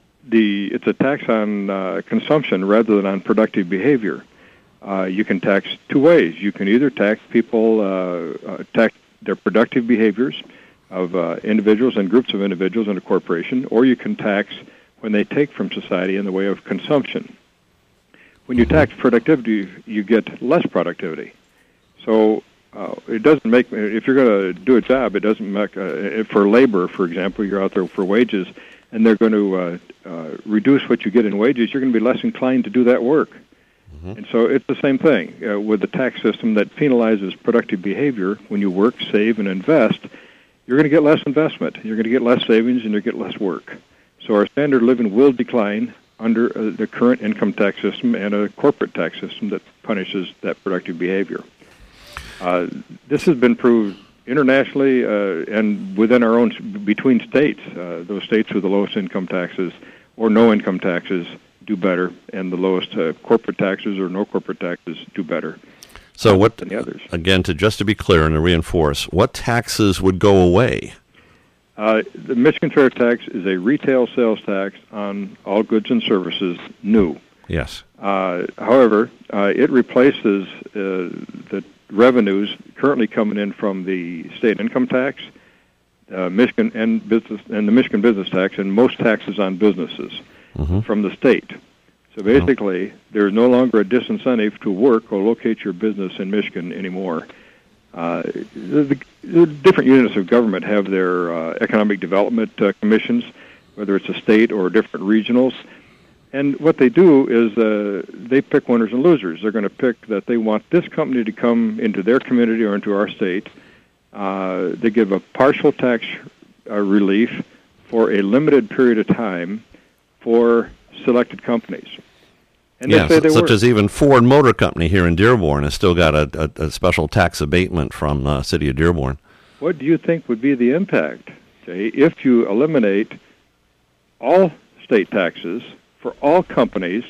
the it's a tax on uh, consumption rather than on productive behavior. Uh, you can tax two ways. You can either tax people, uh, uh, tax their productive behaviors of uh, individuals and groups of individuals in a corporation, or you can tax when they take from society in the way of consumption. When you tax productivity, you get less productivity. So uh, it doesn't make, if you're going to do a job, it doesn't make, uh, for labor, for example, you're out there for wages, and they're going to uh, uh, reduce what you get in wages, you're going to be less inclined to do that work. Mm-hmm. And so it's the same thing uh, with the tax system that penalizes productive behavior. When you work, save, and invest, you're going to get less investment, you're going to get less savings, and you're going to get less work. So our standard of living will decline under uh, the current income tax system and a corporate tax system that punishes that productive behavior. Uh, this has been proved internationally uh, and within our own, between states. Uh, those states with the lowest income taxes or no income taxes do better, and the lowest uh, corporate taxes or no corporate taxes do better. So what, than the others. Again, to just to be clear and to reinforce, what taxes would go away? Uh, the Michigan Fair Tax is a retail sales tax on all goods and services new. Yes. Uh, however, uh, it replaces uh, the revenues currently coming in from the state income tax, uh, Michigan and business and the Michigan business tax, and most taxes on businesses mm-hmm. from the state. So basically, mm-hmm. there's no longer a disincentive to work or locate your business in Michigan anymore. Uh, the, the different units of government have their uh, economic development uh, commissions, whether it's a state or different regionals. And what they do is uh, they pick winners and losers. They're going to pick that they want this company to come into their community or into our state. Uh, they give a partial tax uh, relief for a limited period of time for selected companies. And yes, they say they such work. as even Ford Motor Company here in Dearborn has still got a, a, a special tax abatement from the city of Dearborn. What do you think would be the impact, Jay, if you eliminate all state taxes for all companies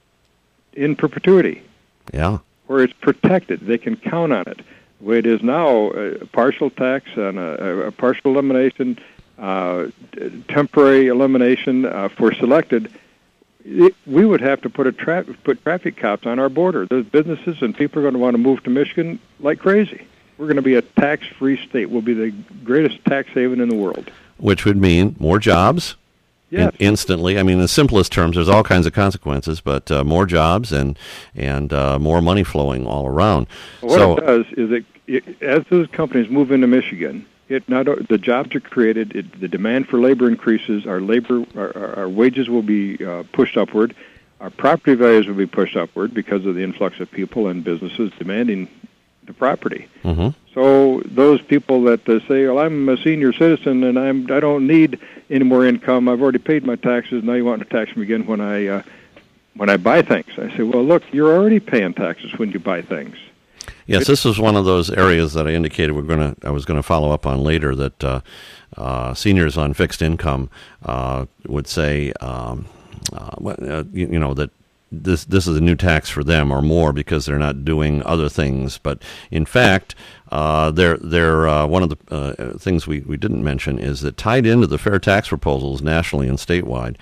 in perpetuity? Yeah. Where it's protected. They can count on it. The way it is now, a partial tax and a, a partial elimination, uh, temporary elimination uh, for selected, it, we would have to put a tra- put traffic cops on our border. Those businesses and people are going to want to move to Michigan like crazy. We're going to be a tax-free state. We'll be the greatest tax haven in the world. Which would mean more jobs. Yes. In, instantly. I mean, in the simplest terms, there's all kinds of consequences, but uh, more jobs and and uh, more money flowing all around. Well, what so, it does is it, it, as those companies move into Michigan, it not the jobs are created, it, the demand for labor increases, our labor, our, our wages will be uh, pushed upward, our property values will be pushed upward because of the influx of people and businesses demanding the property. Mm-hmm. So those people that uh, say, "Well, I'm a senior citizen and I'm I don't need any more income. I've already paid my taxes. Now you want to tax me again when I uh, when I buy things." I say, "Well, look, you're already paying taxes when you buy things." Yes, this is one of those areas that I indicated we're going to. I was going to follow up on later. That uh, uh, seniors on fixed income uh, would say, um, uh, uh, you, you know, that this this is a new tax for them or more because they're not doing other things. But in fact, uh, they're they're uh, one of the uh, things we, we didn't mention is that tied into the fair tax proposals nationally and statewide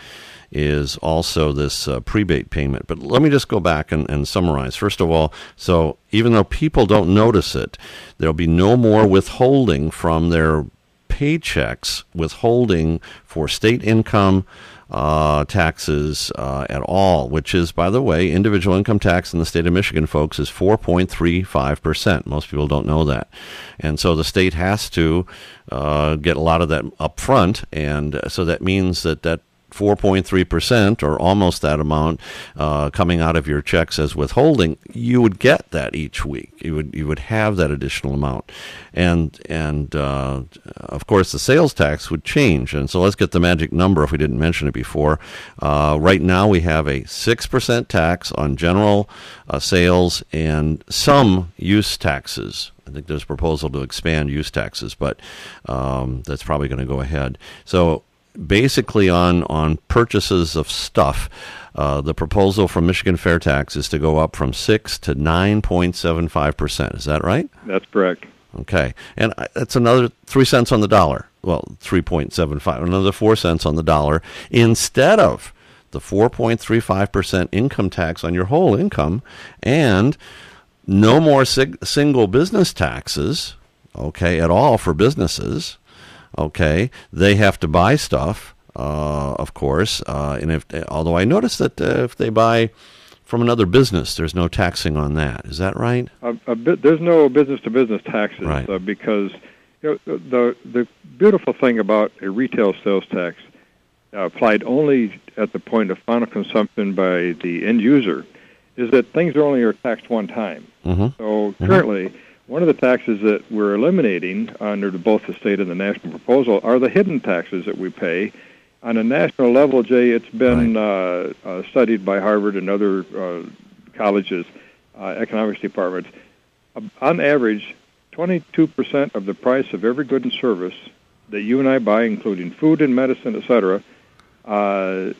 is also this uh, prebate payment. But let me just go back and, and summarize. First of all, so even though people don't notice it, there'll be no more withholding from their paychecks, withholding for state income uh, taxes uh, at all, which is, by the way, individual income tax in the state of Michigan, folks, is four point three five percent. Most people don't know that. And so the state has to uh, get a lot of that up front, and so that means that that four point three percent or almost that amount uh, coming out of your checks as withholding, you would get that each week. You would you would have that additional amount. And, and uh, of course, the sales tax would change. And so let's get the magic number if we didn't mention it before. Uh, right now we have a six percent tax on general uh, sales and some use taxes. I think there's a proposal to expand use taxes, but um, that's probably going to go ahead. So basically on, on purchases of stuff, uh, the proposal from Michigan Fair Tax is to go up from six to nine point seven five percent. Is that right? That's correct. Okay. And that's another three cents on the dollar. Well, three point seven five, another four cents on the dollar instead of the four point three five percent income tax on your whole income, and no more sig- single business taxes, okay, at all for businesses. Okay, they have to buy stuff, uh, of course, uh, and if although I noticed that uh, if they buy from another business, there's no taxing on that. Is that right? A, a bit, there's no business-to-business taxes right. uh, because you know, the the beautiful thing about a retail sales tax uh, applied only at the point of final consumption by the end user is that things are only are taxed one time. Mm-hmm. So currently, mm-hmm. one of the taxes that we're eliminating under both the state and the national proposal are the hidden taxes that we pay. On a national level, Jay, it's been right. uh, uh, studied by Harvard and other uh, colleges, uh, economics departments. Uh, on average, twenty-two percent of the price of every good and service that you and I buy, including food and medicine, et cetera, uh,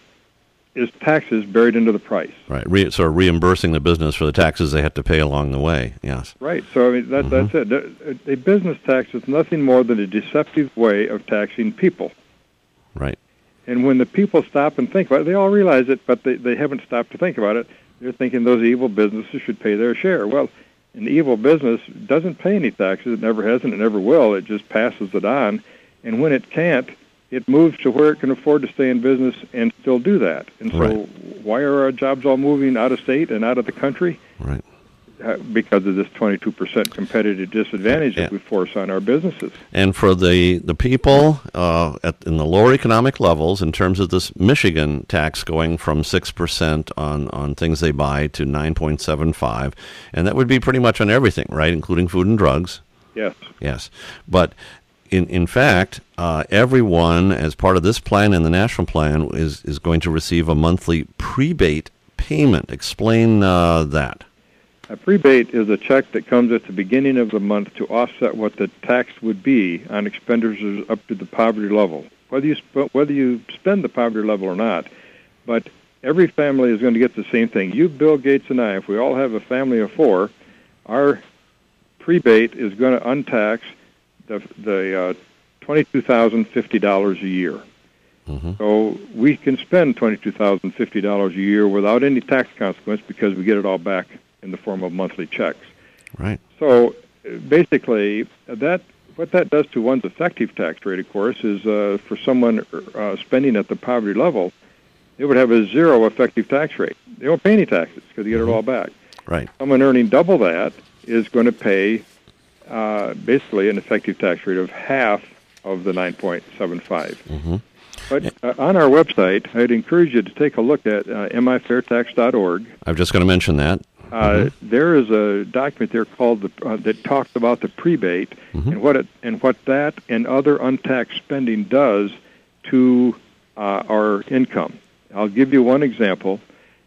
is taxes buried into the price. Right, Re- sort of reimbursing the business for the taxes they had to pay along the way, yes. Right, so I mean, that, mm-hmm. that's it. A business tax is nothing more than a deceptive way of taxing people. Right. And when the people stop and think about it, they all realize it, but they, they haven't stopped to think about it. They're thinking those evil businesses should pay their share. Well, an evil business doesn't pay any taxes. It never has and it never will. It just passes it on. And when it can't, it moves to where it can afford to stay in business and still do that. And so right. why are our jobs all moving out of state and out of the country? Right. Uh, because of this twenty-two percent competitive disadvantage yeah. that we force on our businesses. And for the, the people uh, at in the lower economic levels, in terms of this Michigan tax going from six percent on, on things they buy to nine point seven five, and that would be pretty much on everything, right, including food and drugs? Yes. Yes. But in in fact, uh, everyone, as part of this plan and the national plan, is, is going to receive a monthly prebate payment. Explain uh, that. A prebate is a check that comes at the beginning of the month to offset what the tax would be on expenditures up to the poverty level, whether you sp- whether you spend the poverty level or not. But every family is going to get the same thing. You, Bill Gates, and I, if we all have a family of four, our prebate is going to untax the the uh, twenty-two thousand fifty dollars a year. Mm-hmm. So we can spend twenty-two thousand fifty dollars a year without any tax consequence because we get it all back in the form of monthly checks. Right. So basically, that what that does to one's effective tax rate, of course, is uh, for someone uh, spending at the poverty level, it would have a zero effective tax rate. They don't pay any taxes because they get mm-hmm. it all back. Right. Someone earning double that is going to pay uh, basically an effective tax rate of half of the nine point seven five. Mm-hmm. But uh, on our website, I'd encourage you to take a look at uh, m i fair tax dot org. I'm just going to mention that. Uh, mm-hmm. There is a document there called the, uh, that talks about the prebate mm-hmm. and what it and what that and other untaxed spending does to uh, our income. I'll give you one example.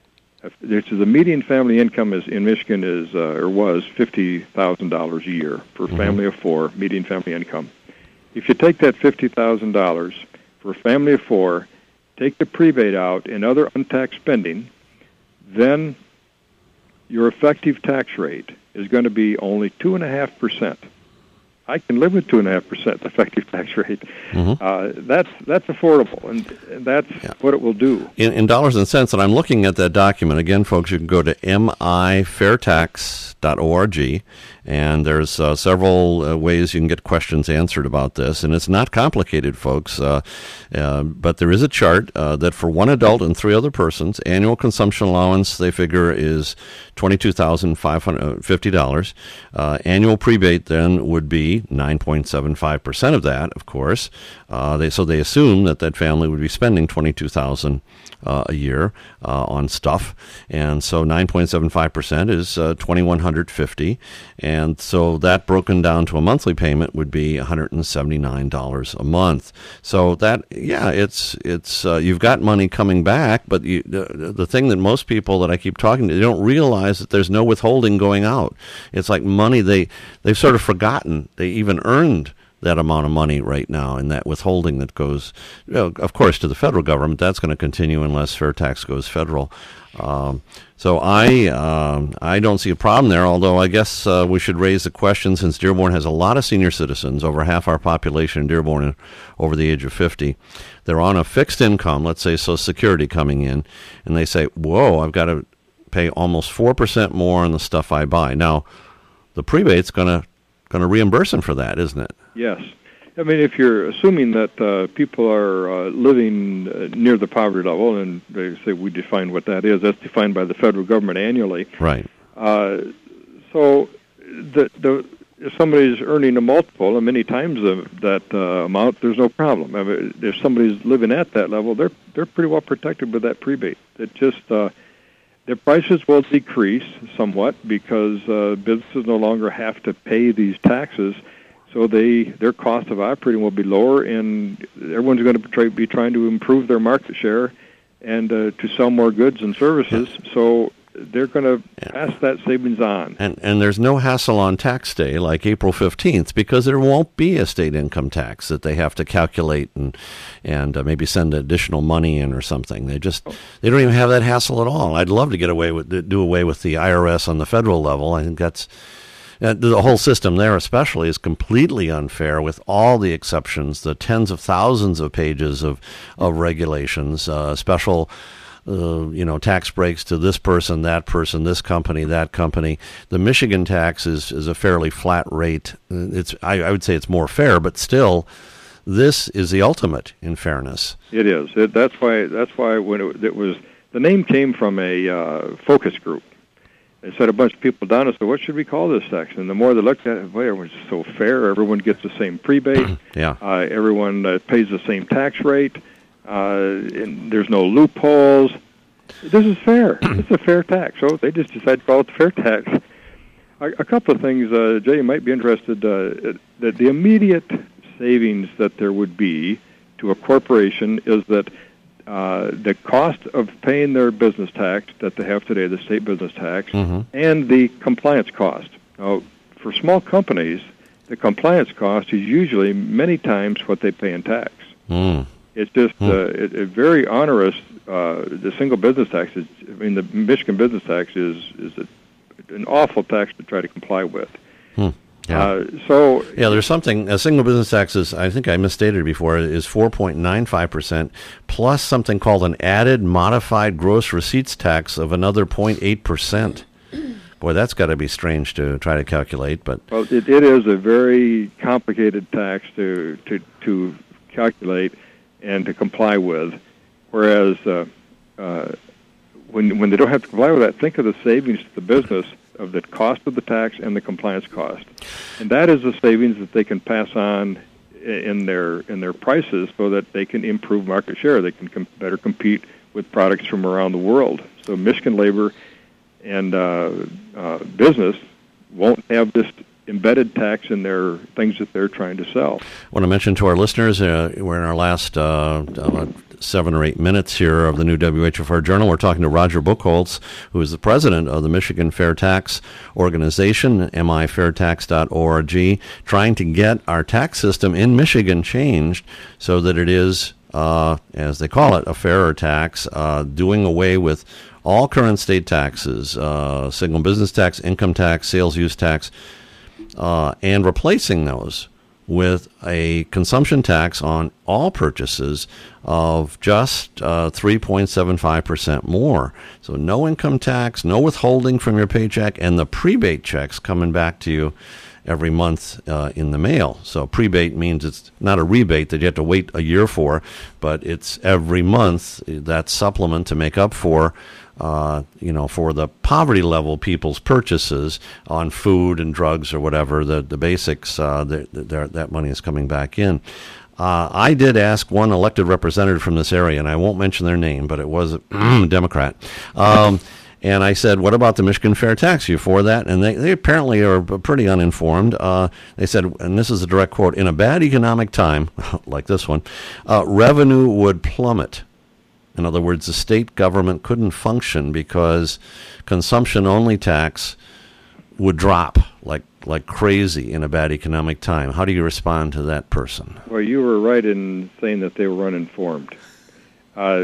This is the median family income is in Michigan is uh, or was fifty thousand dollars a year for a mm-hmm. family of four. Median family income. If you take that fifty thousand dollars for a family of four, take the prebate out and other untaxed spending, then your effective tax rate is going to be only two and a half percent. I can live with two and a half percent effective tax rate. Mm-hmm. Uh, that's that's affordable, and, and that's yeah. what it will do in, in dollars and cents. And I'm looking at that document again, folks. You can go to m i fair tax dot org, and there's uh, several uh, ways you can get questions answered about this. And it's not complicated, folks. Uh, uh, but there is a chart uh, that for one adult and three other persons, annual consumption allowance they figure is twenty-two thousand five hundred fifty dollars. Uh, annual prebate then would be nine point seven five percent of that, of course. Uh, they so they assume that that family would be spending twenty-two thousand dollars uh, a year uh, on stuff, and so nine point seven five percent is uh, twenty-one hundred fifty dollars, and so that broken down to a monthly payment would be one hundred seventy-nine dollars a month. So that, yeah, it's it's uh, you've got money coming back, but you, the, the thing that most people that I keep talking to, they don't realize that there's no withholding going out. It's like money they they've sort of forgotten they even earned that amount of money right now, and that withholding that goes, you know, of course, to the federal government. That's going to continue unless fair tax goes federal. Um, so I um, I don't see a problem there, although I guess uh, we should raise the question, since Dearborn has a lot of senior citizens, over half our population in Dearborn are over the age of fifty. They're on a fixed income, let's say Social Security coming in, and they say, whoa, I've got to pay almost four percent more on the stuff I buy. Now, the prebate's going to going to reimburse them for that, isn't it? Yes. I mean, if you're assuming that uh, people are uh, living uh, near the poverty level, and they say we define what that is, that's defined by the federal government annually. Right. Uh, so the, the, if somebody's earning a multiple, and many times of that uh, amount, there's no problem. I mean, if somebody's living at that level, they're they're pretty well protected with that prebate. It just uh, their prices will decrease somewhat because uh, businesses no longer have to pay these taxes. So they their cost of operating will be lower, and everyone's going to try, be trying to improve their market share and uh, to sell more goods and services. So they're going to yeah. pass that savings on. And and there's no hassle on tax day like April fifteenth because there won't be a state income tax that they have to calculate and and uh, maybe send additional money in or something. They just they don't even have that hassle at all. I'd love to get away with do away with the I R S on the federal level. I think that's Uh, the whole system there especially is completely unfair with all the exceptions, the tens of thousands of pages of, of regulations, uh, special uh, you know, tax breaks to this person, that person, this company, that company. The Michigan tax is, is a fairly flat rate. It's I, I would say it's more fair, but still, this is the ultimate in fairness. It is. It, that's why. That's why when it, it was the name came from a uh, focus group. They set a bunch of people down and said, what should we call this tax? And the more they looked at it, boy, everyone's so fair. Everyone gets the same prebate. yeah. Uh, everyone uh, pays the same tax rate. Uh, and there's no loopholes. This is fair. It's a fair tax. So they just decided to call it the fair tax. A, a couple of things, uh, Jay, you might be interested, uh, that the immediate savings that there would be to a corporation is that Uh, the cost of paying their business tax that they have today, the state business tax, mm-hmm. and the compliance cost. Now, for small companies, the compliance cost is usually many times what they pay in tax. Mm. It's just mm. uh, it, it very onerous. Uh, the single business tax is, I mean, the Michigan business tax is is a, an awful tax to try to comply with. Mm. Yeah. Uh, so yeah, there's something. A single business tax is, I think I misstated before, is four point nine five percent plus something called an added modified gross receipts tax of another zero point eight percent. Boy, that's got to be strange to try to calculate. But well, it, it is a very complicated tax to to to calculate and to comply with. Whereas uh, uh, when when they don't have to comply with that, think of the savings to the business of the cost of the tax and the compliance cost, and that is the savings that they can pass on in their in their prices, so that they can improve market share. They can com- better compete with products from around the world. So Michigan labor and uh, uh, business won't have this embedded tax in their things that they're trying to sell. I want to mention to our listeners, uh, we're in our last uh, uh, seven or eight minutes here of the new W H F R Journal. We're talking to Roger Buchholz, who is the president of the Michigan Fair Tax Organization, M I fair tax dot org, trying to get our tax system in Michigan changed so that it is, uh, as they call it, a fairer tax, uh, doing away with all current state taxes, uh, single business tax, income tax, sales use tax, uh, and replacing those with a consumption tax on all purchases of just uh, three point seven five percent more. So no income tax, no withholding from your paycheck, and the prebate checks coming back to you every month uh, in the mail. So prebate means it's not a rebate that you have to wait a year for, but it's every month that supplement to make up for Uh, you know, for the poverty level people's purchases on food and drugs or whatever, the the basics, uh, the, the, that money is coming back in. Uh, I did ask one elected representative from this area, and I won't mention their name, but it was a Democrat. Um, and I said, what about the Michigan Fair Tax? You for that? And they, they apparently are pretty uninformed. Uh, they said, and this is a direct quote, in a bad economic time, like this one, uh, revenue would plummet. In other words, the state government couldn't function because consumption-only tax would drop like like crazy in a bad economic time. How do you respond to that person? Well, you were right in saying that they were uninformed. Uh,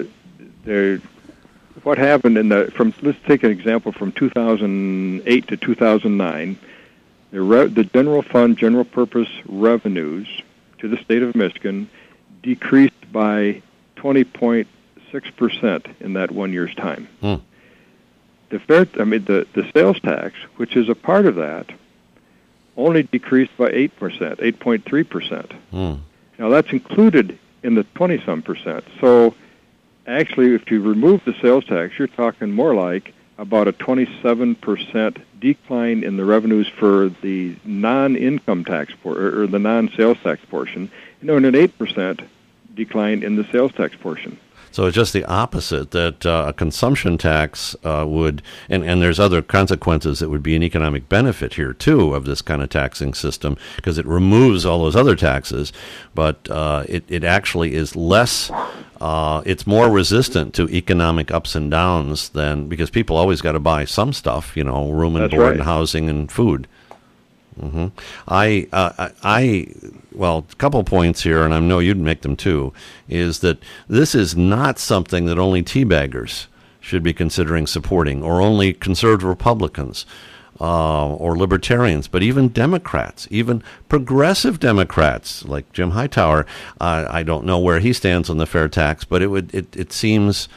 what happened in the from? Let's take an example from two thousand eight to two thousand nine. The, re, the general fund, general purpose revenues to the state of Michigan decreased by twenty point six percent in that one year's time. Hmm. The fair, I mean, the, the sales tax, which is a part of that, only decreased by eight percent, eight point three percent. Mm. Now, that's included in the twenty-some percent. So, actually, if you remove the sales tax, you're talking more like about a twenty-seven percent decline in the revenues for the non-income tax por- or the non-sales tax portion, you know, and an eight percent decline in the sales tax portion. So it's just the opposite, that uh, a consumption tax uh, would, and, and there's other consequences that would be an economic benefit here, too, of this kind of taxing system, because it removes all those other taxes, but uh, it, it actually is less, uh, it's more resistant to economic ups and downs than, because people always got to buy some stuff, you know, room and That's board right. and housing and food. Mm-hmm. I, uh, I, well, a couple points here, and I know you'd make them too, is that this is not something that only teabaggers should be considering supporting, or only conservative Republicans uh, or libertarians, but even Democrats, even progressive Democrats like Jim Hightower. Uh, I don't know where he stands on the fair tax, but it would it, it seems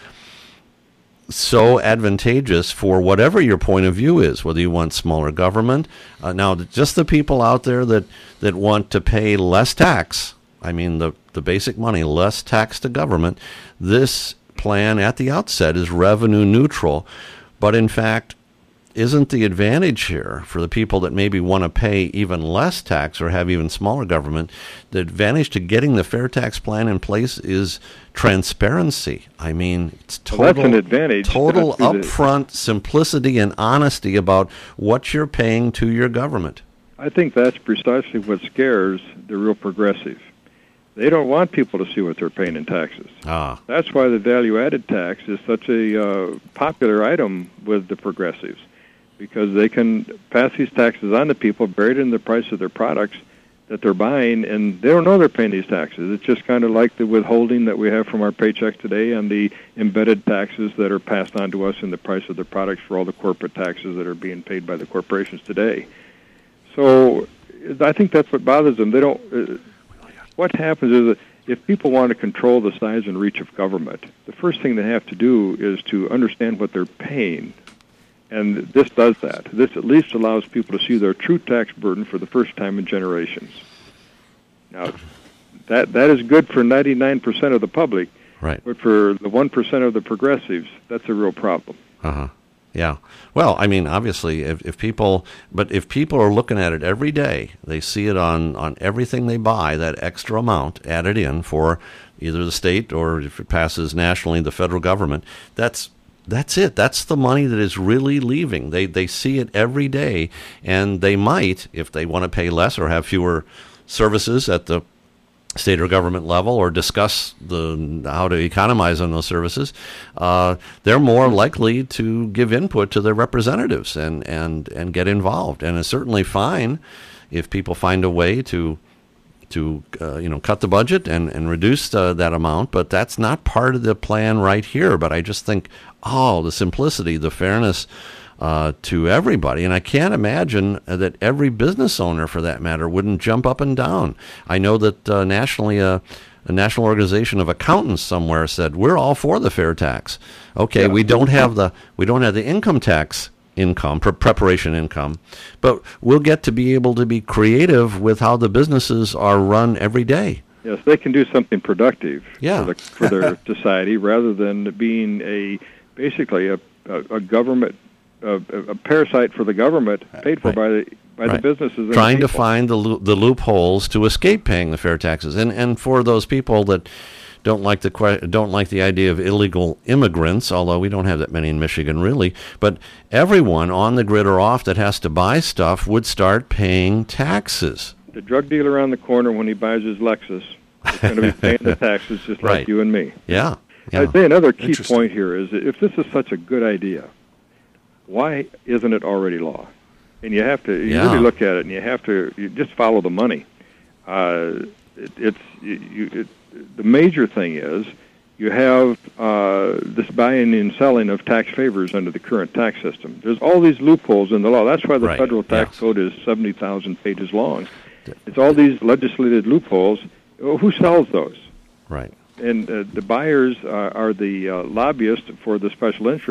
so advantageous for whatever your point of view is, whether you want smaller government. Uh, now, just the people out there that, that want to pay less tax, I mean the, the basic money, less tax to government, this plan at the outset is revenue neutral. But in fact, isn't the advantage here for the people that maybe want to pay even less tax or have even smaller government, the advantage to getting the fair tax plan in place is transparency. I mean, it's total, Well, that's an advantage. total That's the- upfront simplicity and honesty about what you're paying to your government. I think that's precisely what scares the real progressive. They don't want people to see what they're paying in taxes. Ah, That's why the value-added tax is such a uh, popular item with the progressives, because they can pass these taxes on to people buried in the price of their products that they're buying, and they don't know they're paying these taxes. It's just kind of like the withholding that we have from our paychecks today and the embedded taxes that are passed on to us in the price of the products for all the corporate taxes that are being paid by the corporations today. So I think that's what bothers them. They don't. Uh, what happens is that if people want to control the size and reach of government, the first thing they have to do is to understand what they're paying. And this does that. This at least allows people to see their true tax burden for the first time in generations. Now, that that is good for ninety-nine percent of the public, right. but for the one percent of the progressives, that's a real problem. Uh-huh. Yeah. Well, I mean, obviously, if, if people, but if people are looking at it every day, they see it on, on everything they buy, that extra amount added in for either the state or if it passes nationally, the federal government, that's That's it. That's the money that is really leaving. They they see it every day, and they might, if they want to pay less or have fewer services at the state or government level, or discuss the how to economize on those services, uh, they're more likely to give input to their representatives and, and, and get involved. And it's certainly fine if people find a way to to uh, you know cut the budget and, and reduce uh, that amount, but that's not part of the plan right here. But I just think, oh, the simplicity, the fairness uh, to everybody. And I can't imagine that every business owner, for that matter, wouldn't jump up and down. I know that uh, nationally, uh, a national organization of accountants somewhere said, we're all for the fair tax. Okay, Yeah. we don't have the we don't have the income tax income, pre- preparation income, but we'll get to be able to be creative with how the businesses are run every day. Yes, they can do something productive Yeah. for, the, for their society rather than being a basically a, a, a government a, a parasite for the government, paid for Right. by the by Right. the businesses. And Trying the to people. find the loo- the loopholes to escape paying the fair taxes, and and for those people that don't like the que- don't like the idea of illegal immigrants, although we don't have that many in Michigan really, but everyone on the grid or off that has to buy stuff would start paying taxes. The drug dealer on the corner, when he buys his Lexus, is going to be paying the taxes just like Right. you and me. Yeah. yeah. I'd say another key Interesting. point here is that if this is such a good idea, why isn't it already law? And you have to you Yeah. really look at it, and you have to you just follow the money. Uh, it, it's you, you, it, the major thing is you have uh, this buying and selling of tax favors under the current tax system. There's all these loopholes in the law. That's why the Right, federal tax yes. code is seventy thousand pages long. It's all these legislated loopholes. Well, who sells those? Right. And uh, the buyers uh, are the uh, lobbyists for the special interest.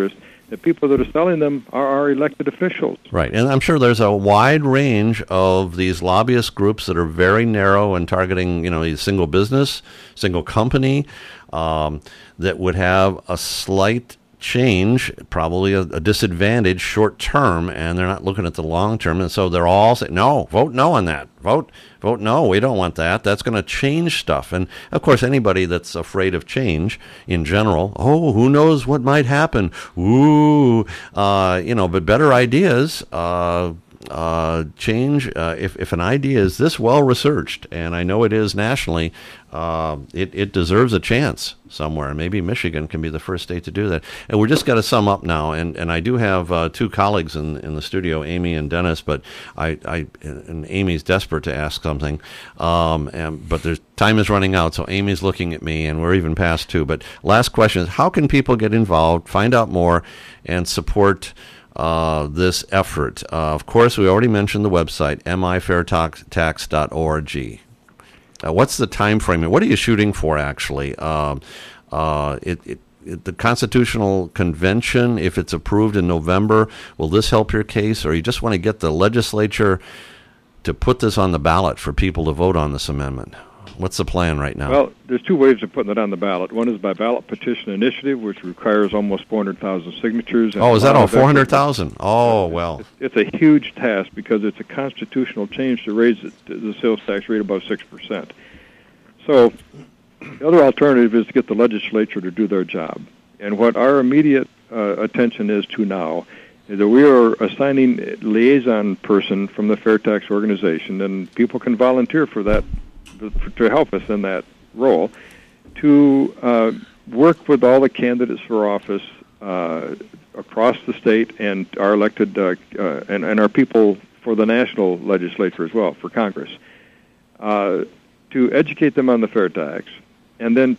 the people that are selling them are our elected officials. Right, and I'm sure there's a wide range of these lobbyist groups that are very narrow and targeting, you know, a single business, single company, um, that would have a slight change, probably a, a disadvantage short term, and they're not looking at the long term, and so they're all saying, no, vote no on that. Vote, vote no, we don't want that. That's going to change stuff. And, of course, anybody that's afraid of change in general, oh, who knows what might happen? Ooh, uh, you know, but better ideas, uh, uh, change, uh, if, if an idea is this well-researched, and I know it is nationally, uh, it, it deserves a chance somewhere. Maybe Michigan can be the first state to do that. And we're just got to sum up now, and, and I do have uh, two colleagues in, in the studio, Amy and Dennis, but I, I and Amy's desperate to ask something, um, and, but there's, time is running out, so Amy's looking at me, and we're even past two. But last question is, how can people get involved, find out more, and support Uh, this effort? Uh, of course, we already mentioned the website, m i fair tax dot org. Uh, what's the time frame? What are you shooting for, actually? Um, uh, it, it, it, the Constitutional Convention, if it's approved in November, will this help your case, or you just want to get the legislature to put this on the ballot for people to vote on this amendment? What's the plan right now? Well, there's two ways of putting it on the ballot. One is by ballot petition initiative, which requires almost four hundred thousand signatures. Oh, is that all, four hundred thousand? Oh, well. It's, it's a huge task because it's a constitutional change to raise it, the sales tax rate above six percent. So the other alternative is to get the legislature to do their job. And what our immediate uh, attention is to now is that we are assigning a liaison person from the Fair Tax Organization, and people can volunteer for that, to help us in that role, to uh, work with all the candidates for office uh, across the state and our elected uh, uh, and, and our people for the national legislature as well, for Congress, uh, to educate them on the fair tax, and then